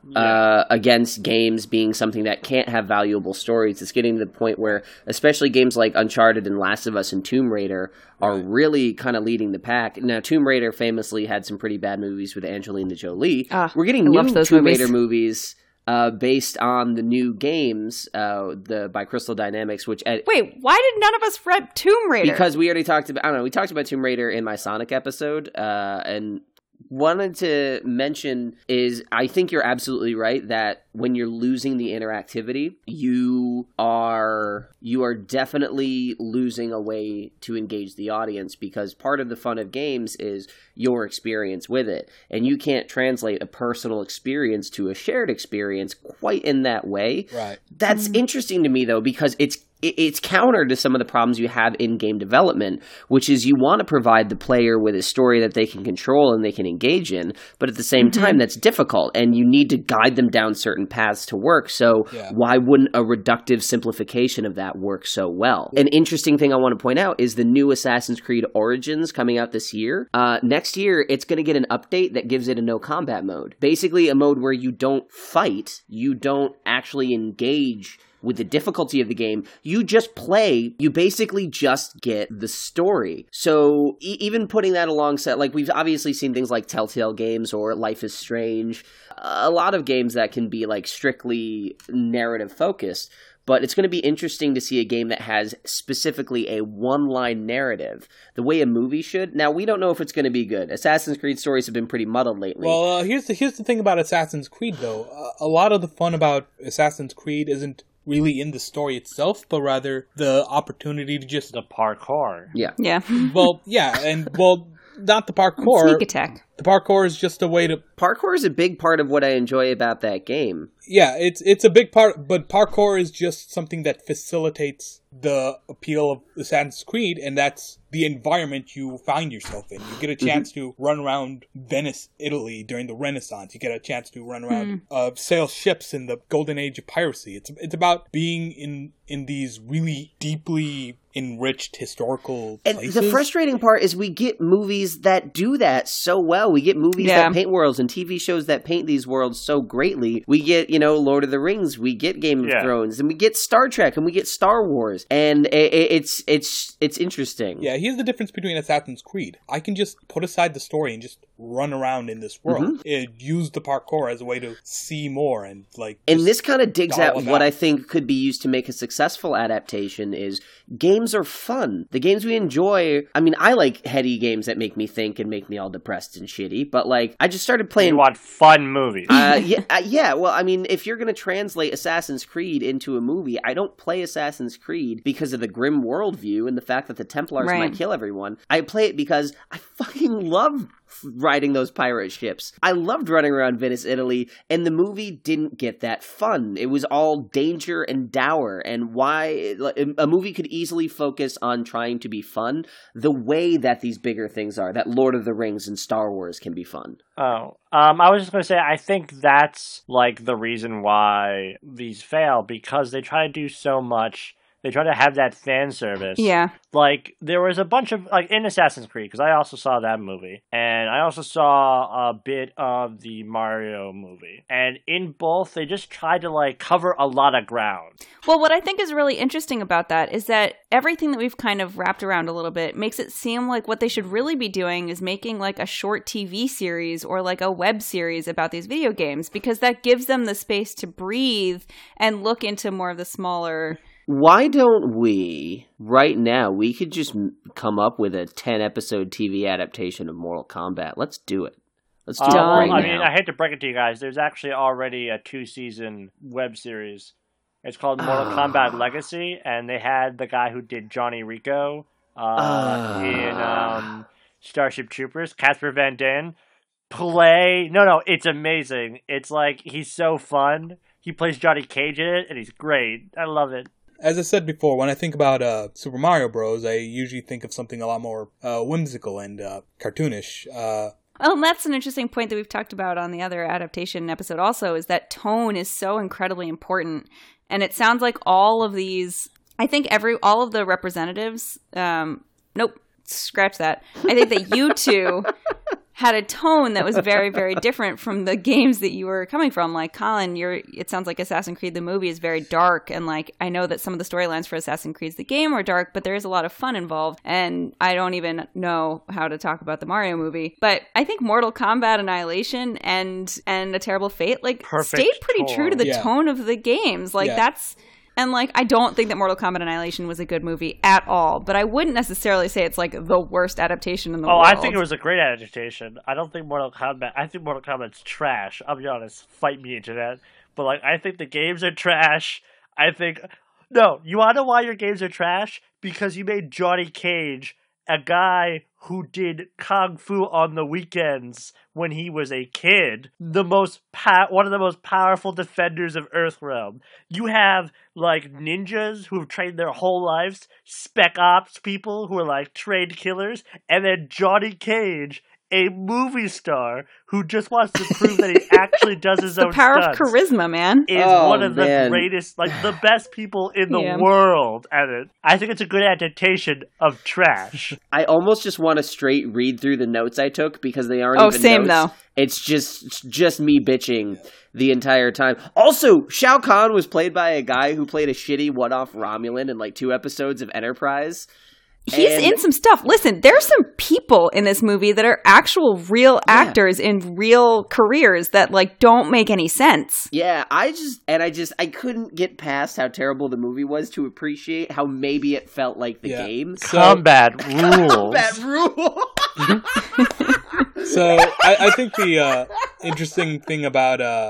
yeah. uh, against games being something that can't have valuable stories. It's getting to the point where, especially games like Uncharted and Last of Us and Tomb Raider are really kind of leading the pack. Now, Tomb Raider famously had some pretty bad movies with Angelina Jolie. Uh, We're getting I new Tomb movies. Raider movies uh, based on the new games uh, the by Crystal Dynamics. Which at, Wait, why did none of us rep Tomb Raider? Because we already talked about, I don't know, we talked about Tomb Raider in my Sonic episode, uh, and wanted to mention is I think you're absolutely right that when you're losing the interactivity, you are you are definitely losing a way to engage the audience, because part of the fun of games is your experience with it, and you can't translate a personal experience to a shared experience quite in that way. Right. That's Mm-hmm. interesting to me though, because it's it's counter to some of the problems you have in game development, which is you want to provide the player with a story that they can control and they can engage in, but at the same mm-hmm. time, that's difficult, and you need to guide them down certain paths to work. So yeah. why wouldn't a reductive simplification of that work so well? An interesting thing I want to point out is the new Assassin's Creed Origins coming out this year. Uh, next year, it's going to get an update that gives it a no combat mode. Basically, a mode where you don't fight, you don't actually engage with the difficulty of the game, you just play, you basically just get the story. So e- even putting that alongside, like we've obviously seen things like Telltale games or Life is Strange, a lot of games that can be like strictly narrative focused. But it's going to be interesting to see a game that has specifically a one-line narrative, the way a movie should. Now, we don't know if it's going to be good. Assassin's Creed stories have been pretty muddled lately. Well, uh, here's the here's the thing about Assassin's Creed, though. Uh, a lot of the fun about Assassin's Creed isn't really in the story itself, but rather the opportunity to just... The parkour. Yeah. Yeah. Well, yeah, and, well, not the parkour. Sneak attack. The parkour is just a way to... Parkour is a big part of what I enjoy about that game. Yeah, it's it's a big part, but parkour is just something that facilitates the appeal of Assassin's Creed, and that's the environment you find yourself in. You get a chance mm-hmm. to run around Venice, Italy during the Renaissance. You get a chance to run around mm. uh, sail ships in the golden age of piracy. It's it's about being in in these really deeply enriched historical places. And the frustrating part is we get movies that do that so well. We get movies yeah. that paint worlds and T V shows that paint these worlds so greatly. We get, you know, Lord of the Rings, we get Game of yeah. Thrones, and we get Star Trek, and we get Star Wars. And it, it, it's it's it's interesting. Yeah, here's the difference between Assassin's Creed. I can just put aside the story and just run around in this world. Mm-hmm. It, use the parkour as a way to see more and like. And this kind of digs out what I think could be used to make a successful adaptation is games are fun. The games we enjoy. I mean, I like heady games that make me think and make me all depressed and shitty. But like, I just started playing. You want fun movies? uh, yeah, uh, yeah. Well, I mean, if you're going to translate Assassin's Creed into a movie, I don't play Assassin's Creed because of the grim worldview and the fact that the Templars right. might kill everyone. I play it because I fucking love riding those pirate ships. I loved running around Venice, Italy, and the movie didn't get that fun. It was all danger and dour, and why a movie could easily focus on trying to be fun the way that these bigger things are, that Lord of the Rings and Star Wars can be fun. Oh, um, I was just going to say, I think that's like the reason why these fail, because they try to do so much. They try to have that fan service. Yeah. Like, there was a bunch of, like, in Assassin's Creed, because I also saw that movie. And I also saw a bit of the Mario movie. And in both, they just tried to, like, cover a lot of ground. Well, what I think is really interesting about that is that everything that we've kind of wrapped around a little bit makes it seem like what they should really be doing is making, like, a short T V series or, like, a web series about these video games. Because that gives them the space to breathe and look into more of the smaller... Why don't we, right now, we could just come up with a ten-episode T V adaptation of Mortal Kombat. Let's do it. Let's do uh, it well, right I now. mean, I hate to break it to you guys. There's actually already a two-season web series. It's called Mortal uh, Kombat Legacy, and they had the guy who did Johnny Rico uh, uh, in um, Starship Troopers, Casper Van Dien, play. No, no, it's amazing. It's like, he's so fun. He plays Johnny Cage in it, and he's great. I love it. As I said before, when I think about uh, Super Mario Bros., I usually think of something a lot more uh, whimsical and uh, cartoonish. Uh, well, and that's an interesting point that we've talked about on the other adaptation episode also, is that tone is so incredibly important. And it sounds like all of these, I think every all of the representatives, um, nope, scratch that. I think that you two had a tone that was very, very different from the games that you were coming from. Like, Colin, you're, it sounds like Assassin's Creed the movie is very dark, and like, I know that some of the storylines for Assassin's Creed the game are dark, but there is a lot of fun involved, and I don't even know how to talk about the Mario movie. But I think Mortal Kombat Annihilation and and A Terrible Fate, like, Perfect stayed pretty tone. true to the Yeah. tone of the games. Like, Yeah. that's... And, like, I don't think that Mortal Kombat Annihilation was a good movie at all, but I wouldn't necessarily say it's, like, the worst adaptation in the Oh, world. I think it was a great adaptation. I don't think Mortal Kombat. I think Mortal Kombat's trash. I'll be honest. Fight me, internet. But like, I think the games are trash. I think no. You want to know why your games are trash? Because you made Johnny Cage, a guy who did kung fu on the weekends when he was a kid, the most pa- one of the most powerful defenders of Earthrealm. You have like ninjas who have trained their whole lives, spec ops people who are like trained killers, and then Johnny Cage, a movie star who just wants to prove that he actually does his the own power stunts, of charisma, man. is Oh, one of man. the greatest, like the best people in the Yeah. world at it. I think it's a good adaptation of trash. I almost just want to straight read through the notes I took because they aren't Oh, even same, notes. though. It's just it's just me bitching the entire time. Also, Shao Kahn was played by a guy who played a shitty one-off Romulan in like two episodes of Enterprise. He's And- in some stuff. Listen, there's some people in this movie that are actual real actors in real careers that like don't make any sense. Yeah, I just and I just I couldn't get past how terrible the movie was to appreciate how maybe it felt like the Yeah. game. So- Combat rules. That rule. So I, I think the uh, interesting thing about uh,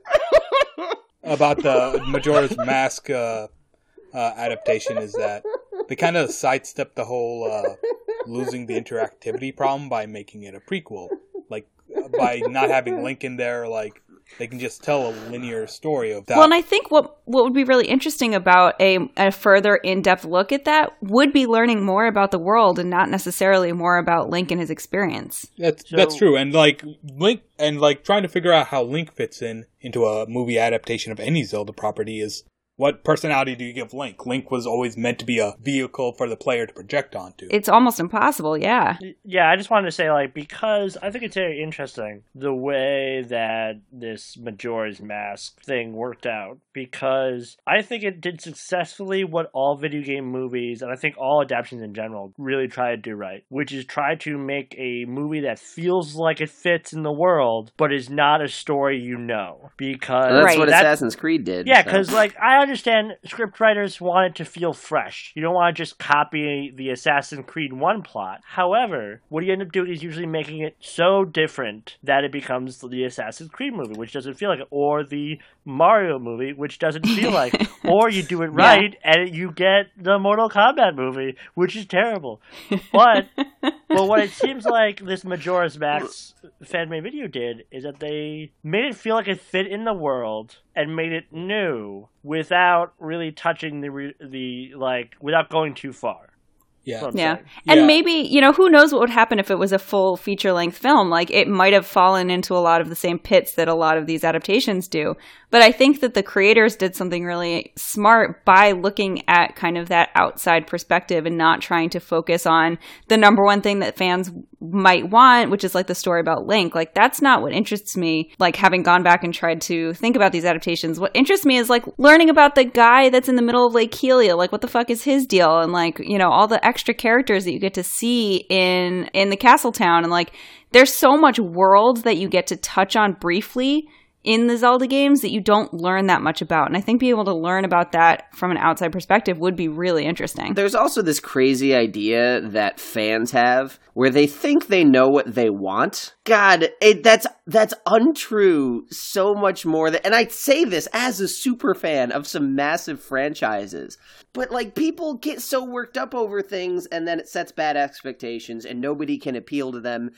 about the Majora's Mask uh, uh, adaptation is that they kind of sidestepped the whole uh, losing the interactivity problem by making it a prequel. Like by not having Link in there, like they can just tell a linear story of that. Well, and I think what what would be really interesting about a, a further in-depth look at that would be learning more about the world and not necessarily more about Link and his experience. That's So- that's true, and like Link, and like trying to figure out how Link fits in into a movie adaptation of any Zelda property is what personality do you give Link? Link was always meant to be a vehicle for the player to project onto. It's almost impossible, yeah. Yeah, I just wanted to say, like, because I think it's very interesting the way that this Majora's Mask thing worked out. Because I think it did successfully what all video game movies, and I think all adaptations in general, really try to do right. Which is try to make a movie that feels like it fits in the world, but is not a story you know. Because That's Right. what that- Assassin's Creed did. Yeah, so. because like I understand scriptwriters want it to feel fresh. You don't want to just copy the Assassin's Creed one plot. However, what you end up doing is usually making it so different that it becomes the Assassin's Creed movie, which doesn't feel like it, or the Mario movie, which doesn't feel like it. Or you do it right and you get the Mortal Kombat movie, which is terrible. But but what it seems like this Majora's Mask fan-made video did is that they made it feel like it fit in the world and made it new without really touching the re- the like without going too far. yeah, That's what I'm Yeah. saying. And Yeah. maybe, you know, who knows what would happen if it was a full feature length film? Like, it might have fallen into a lot of the same pits that a lot of these adaptations do. But I think that the creators did something really smart by looking at kind of that outside perspective and not trying to focus on the number one thing that fans might want, which is like the story about Link. Like, that's not what interests me. Like, having gone back and tried to think about these adaptations, what interests me is like learning about the guy that's in the middle of Lake Helia. Like, what the fuck is his deal? And like, you know, all the extra characters that you get to see in in the castle town. And like, there's so much world that you get to touch on briefly in the Zelda games that you don't learn that much about. And I think being able to learn about that from an outside perspective would be really interesting. There's also this crazy idea that fans have where they think they know what they want. God, it, that's that's untrue so much more than, and I say this as a super fan of some massive franchises. But like, people get so worked up over things and then it sets bad expectations and nobody can appeal to them.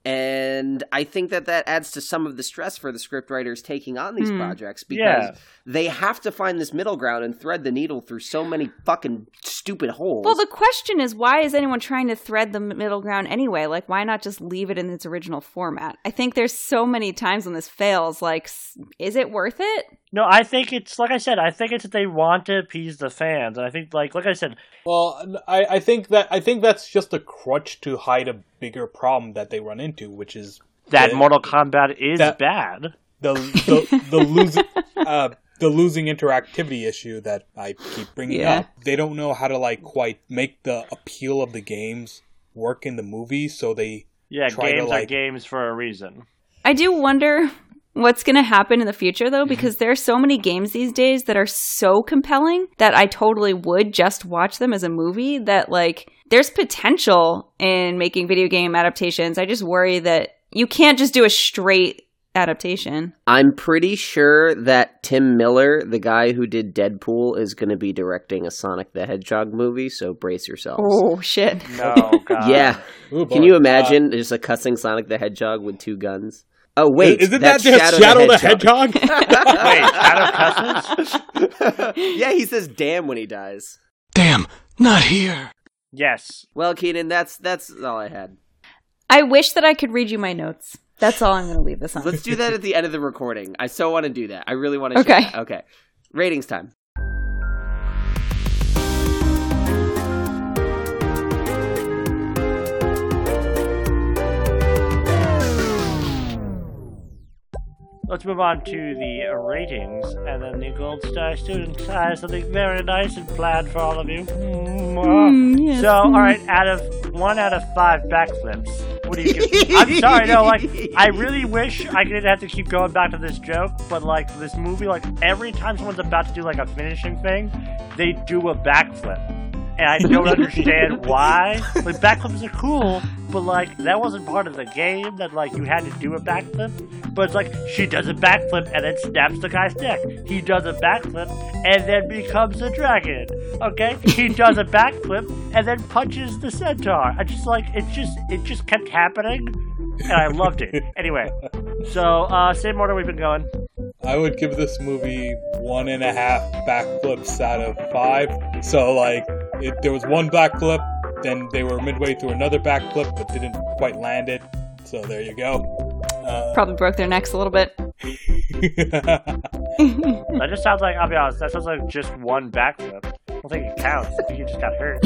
And I think that that adds to some of the stress for the scriptwriters taking on these Hmm. projects because Yeah. they have to find this middle ground and thread the needle through so many fucking stupid holes. Well, the question is, why is anyone trying to thread the middle ground anyway? Like, why not just leave it in its original format? I think there's so many times when this fails. Like, s- is it worth it? No, I think it's like I said. I think it's that they want to appease the fans, and I think, like, like I said, Well, I, I think that I think that's just a crutch to hide a bigger problem that they run into, which is that the, Mortal Kombat is that, bad. The the the losing uh, the losing interactivity issue that I keep bringing Yeah. up. They don't know how to like quite make the appeal of the games work in the movie, so they Yeah, try games to, like, are games for a reason. I do wonder what's going to happen in the future, though, because there are so many games these days that are so compelling that I totally would just watch them as a movie, that, like, there's potential in making video game adaptations. I just worry that you can't just do a straight adaptation. I'm pretty sure that Tim Miller, the guy who did Deadpool, is going to be directing a Sonic the Hedgehog movie, so brace yourselves. Oh, shit. No, God. Yeah. Ooh, boy. Can you imagine just a cussing Sonic the Hedgehog with two guns? Oh, wait. Isn't that's that just Shadow the Hedgehog? Wait, Shadow cusses? Yeah, he says damn when he dies. Damn, not here. Yes. Well, Keenan, that's that's all I had. I wish that I could read you my notes. That's all I'm going to leave this on. Let's do that at the end of the recording. I so want to do that. I really want to Okay. share that. Okay. Ratings time. Let's move on to the ratings, and then the Gold Star student has something very nice and planned for all of you. Mm, yes. So, all right, out of one out of five backflips, what do you give? I'm sorry, no, like, I really wish I didn't have to keep going back to this joke, but, like, this movie, like, every time someone's about to do, like, a finishing thing, they do a backflip. And I don't understand why. Like, backflips are cool, but, like, that wasn't part of the game, that, like, you had to do a backflip. But it's like, she does a backflip and then snaps the guy's neck. He does a backflip and then becomes a dragon. Okay? He does a backflip and then punches the centaur. I just, like, it just, it just kept happening, and I loved it. Anyway, so, uh, same order we've been going. I would give this movie one and a half backflips out of five. So, like, it, there was one backflip, then they were midway through another backflip, but didn't quite land it. So there you go. Uh, Probably broke their necks a little bit. That just sounds like, I'll be honest, that sounds like just one backflip. I don't think it counts. I think you just got hurt.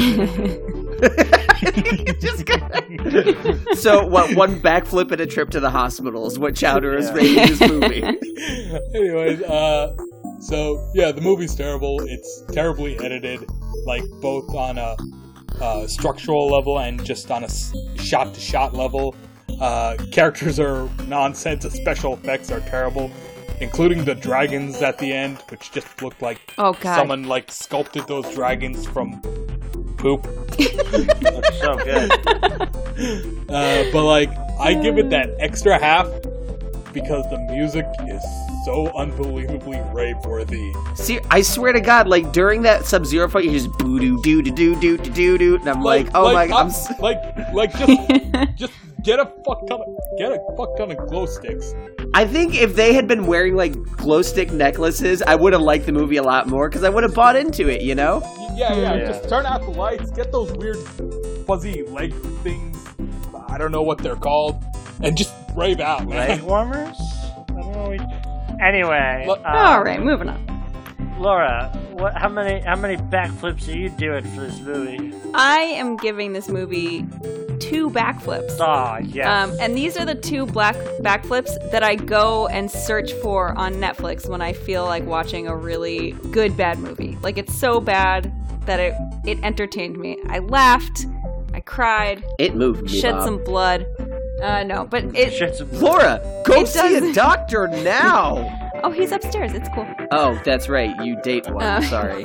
Just got... So, what, one backflip and a trip to the hospital is what Chowder is Yeah. rating this movie. Anyways, uh, so yeah, the movie's terrible. It's terribly edited, like both on a uh, structural level and just on a s- shot-to-shot level. Uh, characters are nonsense. The special effects are terrible, including the dragons at the end, which just looked like Oh, God. someone like sculpted those dragons from poop. Looks so good. Uh, but like, I give it that extra half because the music is so unbelievably rave-worthy. See, I swear to God, like, during that Sub-Zero fight, you just boo-doo-doo-doo-doo-doo-doo, and I'm like, oh like, my, I'm... I'm, s- like, like just, just get a fuck ton of, get a fuck ton of glow sticks. I think if they had been wearing, like, glow stick necklaces, I would have liked the movie a lot more, because I would have bought into it, you know? Yeah, yeah, Yeah. just turn out the lights, get those weird fuzzy leg things, I don't know what they're called, and just rave out, man. Leg warmers? I don't know. We... Anyway, Look- um, All right, moving on. Laura, what? How many? How many backflips are you doing for this movie? I am giving this movie two backflips. Oh, yes. Um, and these are the two black backflips that I go and search for on Netflix when I feel like watching a really good bad movie. Like, it's so bad that it it entertained me. I laughed, I cried, It moved me, shed Bob. some blood. Uh, no, but it. Shit, some- Laura, go It see doesn't- a doctor now! Oh, he's upstairs. It's cool. Oh, that's right, you date one, Uh, sorry.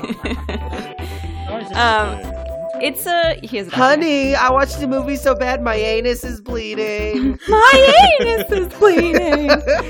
How is this Um, good? It's a. He has a Honey, I watched the movie so bad my anus is bleeding. My anus is bleeding.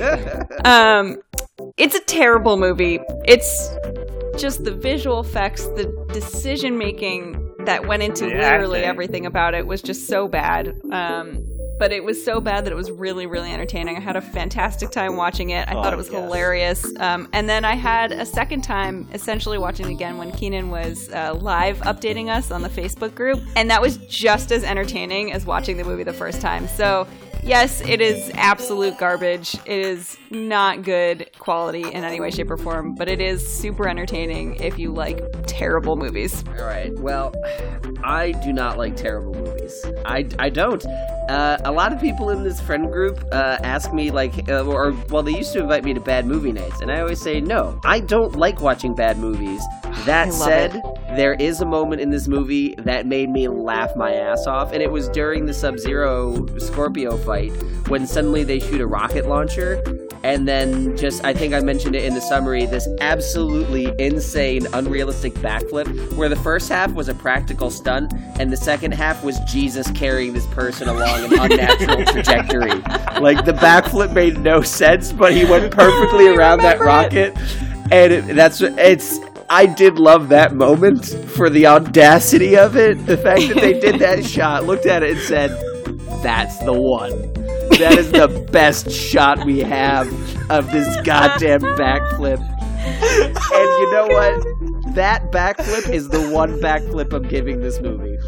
Um, it's a terrible movie. It's just the visual effects, the decision making that went into The literally acting. everything about it was just so bad. Um, but it was so bad that it was really, really entertaining. I had a fantastic time watching it. I Oh, thought it was yes. hilarious. Um, and then I had a second time, essentially watching it again when Keenan was uh, live updating us on the Facebook group, and that was just as entertaining as watching the movie the first time. So Yes, it is absolute garbage. It is not good quality in any way, shape, or form, but it is super entertaining if you like terrible movies. All right. Well, I do not like terrible movies. I, I don't. Uh, a lot of people in this friend group uh, ask me, like, uh, or, well, they used to invite me to bad movie nights, and I always say, no, I don't like watching bad movies. That said, it. There is a moment in this movie that made me laugh my ass off, and it was during the Sub-Zero Scorpio fight when suddenly they shoot a rocket launcher, and then just, I think I mentioned it in the summary, this absolutely insane, unrealistic backflip, where the first half was a practical stunt, and the second half was Jesus carrying this person along an unnatural trajectory. Like, the backflip made no sense, but he went perfectly around that rocket, and it, that's, it's... I did love that moment for the audacity of it. The fact that they did that shot, looked at it and said, that's the one. That is the best shot we have of this goddamn backflip. And you know what? That backflip is the one backflip I'm giving this movie.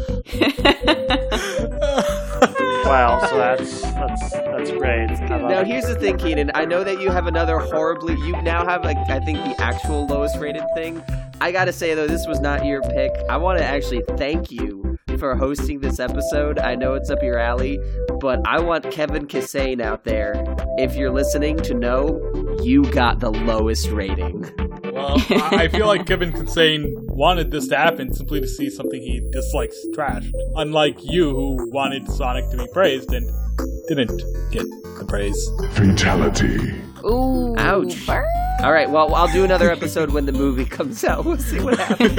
Wow, so that's that's that's great. Now here's the thing, Keenan. I know that you have another horribly. You now have, like, I think the actual lowest rated thing. I gotta say though, this was not your pick. I want to actually thank you for hosting this episode. I know it's up your alley, but I want Kevin Kissane out there, if you're listening, to know you got the lowest rating. Well, I feel like Kevin Kissane wanted this to happen simply to see something he dislikes trash. Unlike you, who wanted Sonic to be praised and didn't get the praise. Fatality. Ooh. Ouch. Burn. All right, well, I'll do another episode when the movie comes out. We'll see what happens.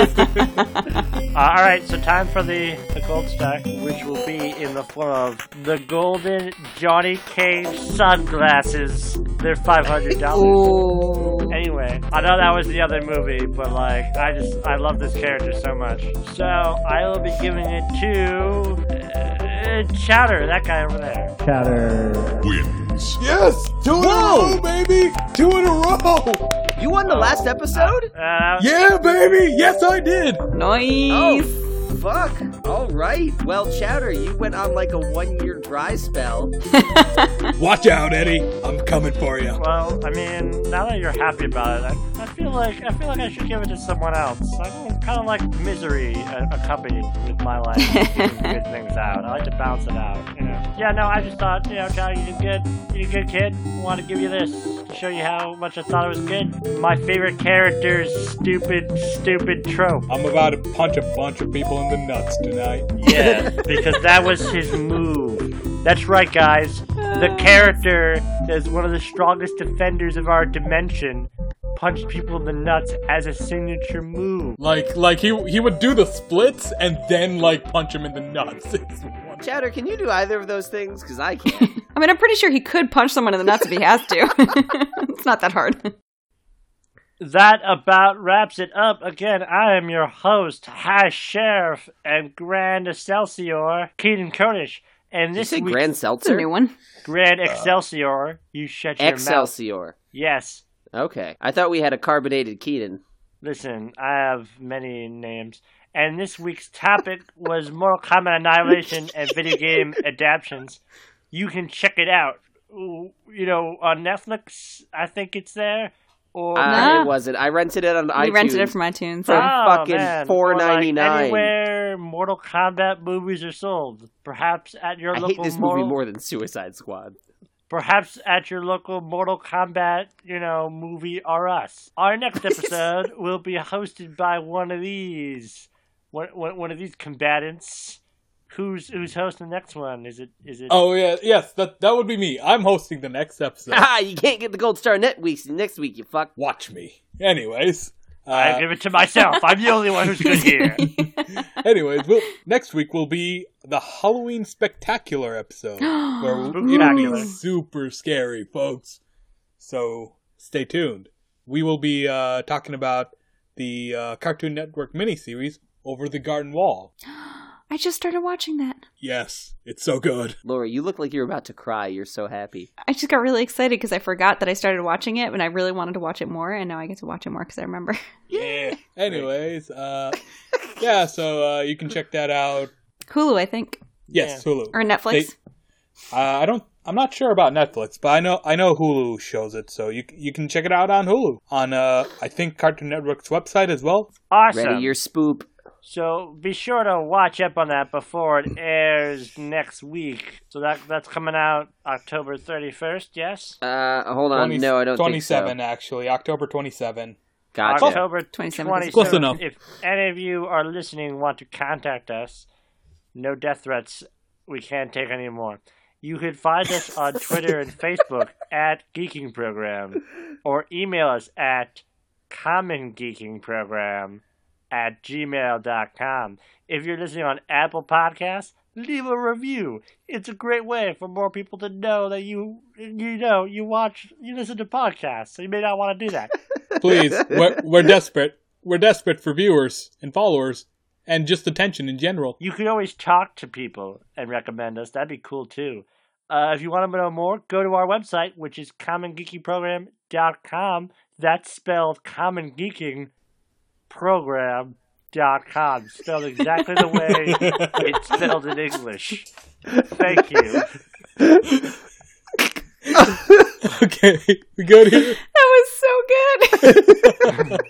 Uh, all right, so time for the, the gold stack, which will be in the form of the golden Johnny Cage sunglasses. They're five hundred dollars. Ooh. Anyway, I know that was the other movie, but, like, I just, I love this character so much. So, I will be giving it to uh, Chowder, that guy over there. Chowder wins. Yes! Two in Whoa! a row, baby! Two in a row! You won the last episode? Uh, Yeah, baby! Yes, I did! Nice. Oh, fuck. All right. Well, Chowder, you went on like a one-year dry spell. Watch out, Eddie. I'm coming for you. Well, I mean, now that you're happy about it, I, I feel like I feel like I should give it to someone else. I don't kind of like misery uh, accompanied with my life, figuring good things out. I like to balance it out, you know. Yeah, no, I just thought, you know, Charlie, you did good. You did good, kid. I want to give you this to show you how much I thought it was good. My favorite character's stupid, stupid trope. I'm about to punch a bunch of people in the nuts tonight. Yeah, because that was his move. That's right, guys. The character that is one of the strongest defenders of our dimension punched people in the nuts as a signature move. Like, like he he would do the splits and then like punch him in the nuts. It's one- Chowder, can you do either of those things? Because I can't. I mean, I'm pretty sure he could punch someone in the nuts if he has to. It's not that hard. That about wraps it up. Again, I am your host, High Sheriff and Grand Excelsior, Keenan Kodesh. And Did you this say week, Grand It's a Seltzer? new one. Grand Excelsior, you shut your mouth. Excelsior. Yes. Okay. I thought we had a carbonated Keaton. Listen, I have many names. And this week's topic was Mortal Kombat Annihilation and video game adaptions. You can check it out. You know, on Netflix, I think it's there. Or Uh, Nah. It wasn't. I rented it on We iTunes. rented it from iTunes. For yeah. Oh, fucking man. four Or, like, ninety-nine. anywhere Mortal Kombat movies are sold. Perhaps at your I local hate this Mortal movie more than Suicide Squad. Perhaps at your local Mortal Kombat, you know, movie or us. Our next episode will be hosted by one of these, one, one, one of these combatants. Who's who's hosting the next one? Is it is it? Oh yeah, yes, that that would be me. I'm hosting the next episode. Ah, you can't get the gold star net week next week, you fuck. Watch me. Anyways, I uh, give it to myself. I'm the only one who's good here. anyways, we'll, next week will be the Halloween Spectacular episode, where we'll, it'll Spooktacular. be super scary, folks. So stay tuned. We will be uh, talking about the uh, Cartoon Network miniseries Over the Garden Wall. I just started watching that. Yes, it's so good. Laura, you look like you're about to cry. You're so happy. I just got really excited because I forgot that I started watching it, and I really wanted to watch it more, and now I get to watch it more because I remember. Yeah. Anyways, uh, yeah, so uh, you can check that out. Hulu, I think. Yes, Hulu. Or Netflix. They- uh, I don't I'm not sure about Netflix, but I know I know Hulu shows it, so you you can check it out on Hulu. On, uh, I think, Cartoon Network's website as well. Awesome. Ready your spoop. So be sure to watch up on that before it airs next week. So that that's coming out October thirty-first, yes? Uh, hold on. twenty, no, I don't twenty-seven, think so. actually. October twenty-seventh. Gotcha. October twenty-seventh. twenty-seventh. Close enough. If any of you are listening and want to contact us, no death threats. We can't take any more. You can find us on Twitter and Facebook at Geeking Program, or email us at commongeekingprogram at gmail dot com. If you're listening on Apple Podcasts, leave a review. It's a great way for more people to know that you you know you watch you listen to podcasts. So you may not want to do that. Please, we're, we're desperate. We're desperate for viewers and followers. And just attention in general. You can always talk to people and recommend us. That'd be cool, too. Uh, if you want to know more, go to our website, which is common geeking program dot com. That's spelled common geeking program dot com. Spelled exactly the way it's spelled in English. Thank you. Okay, we go to... That was so good.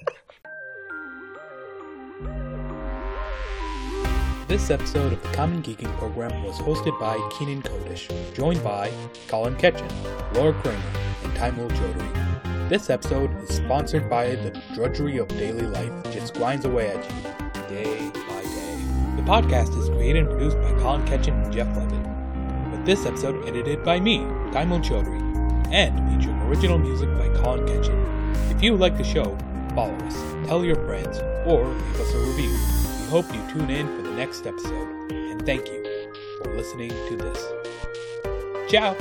This episode of the Common Geeking Program was hosted by Keenan Kodesh, joined by Colin Ketchen, Laura Kramer, and Taimul Chaudhary. This episode is sponsored by the drudgery of daily life just grinds away at you, day by day. The podcast is created and produced by Colin Ketchen and Jeff Levin, with this episode edited by me, Taimul Chaudhary, and featuring original music by Colin Ketchen. If you like the show, follow us, tell your friends, or leave us a review. We hope you tune in for the next episode, and thank you for listening to this. Ciao!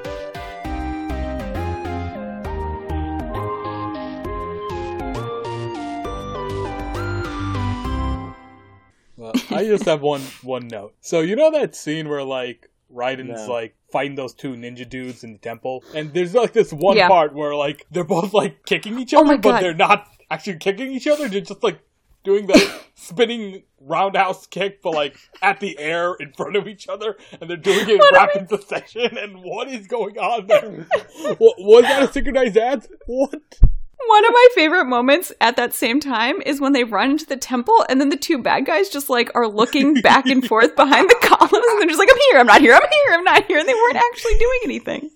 Well, I just have one one note. So you know that scene where like Raiden's No. like fighting those two ninja dudes in the temple, and there's like this one Yeah. part where like they're both like kicking each Oh other, my but God. they're not actually kicking each other. They're just like doing the spinning roundhouse kick, but like at the air in front of each other, and they're doing it in What am rapid succession. And what is going on there? What, was that a synchronized dance? What? One of my favorite moments at that same time is when they run to the temple and then the two bad guys just like are looking back and forth behind the columns and they're just like, I'm here, I'm not here, I'm here, I'm not here. And they weren't actually doing anything.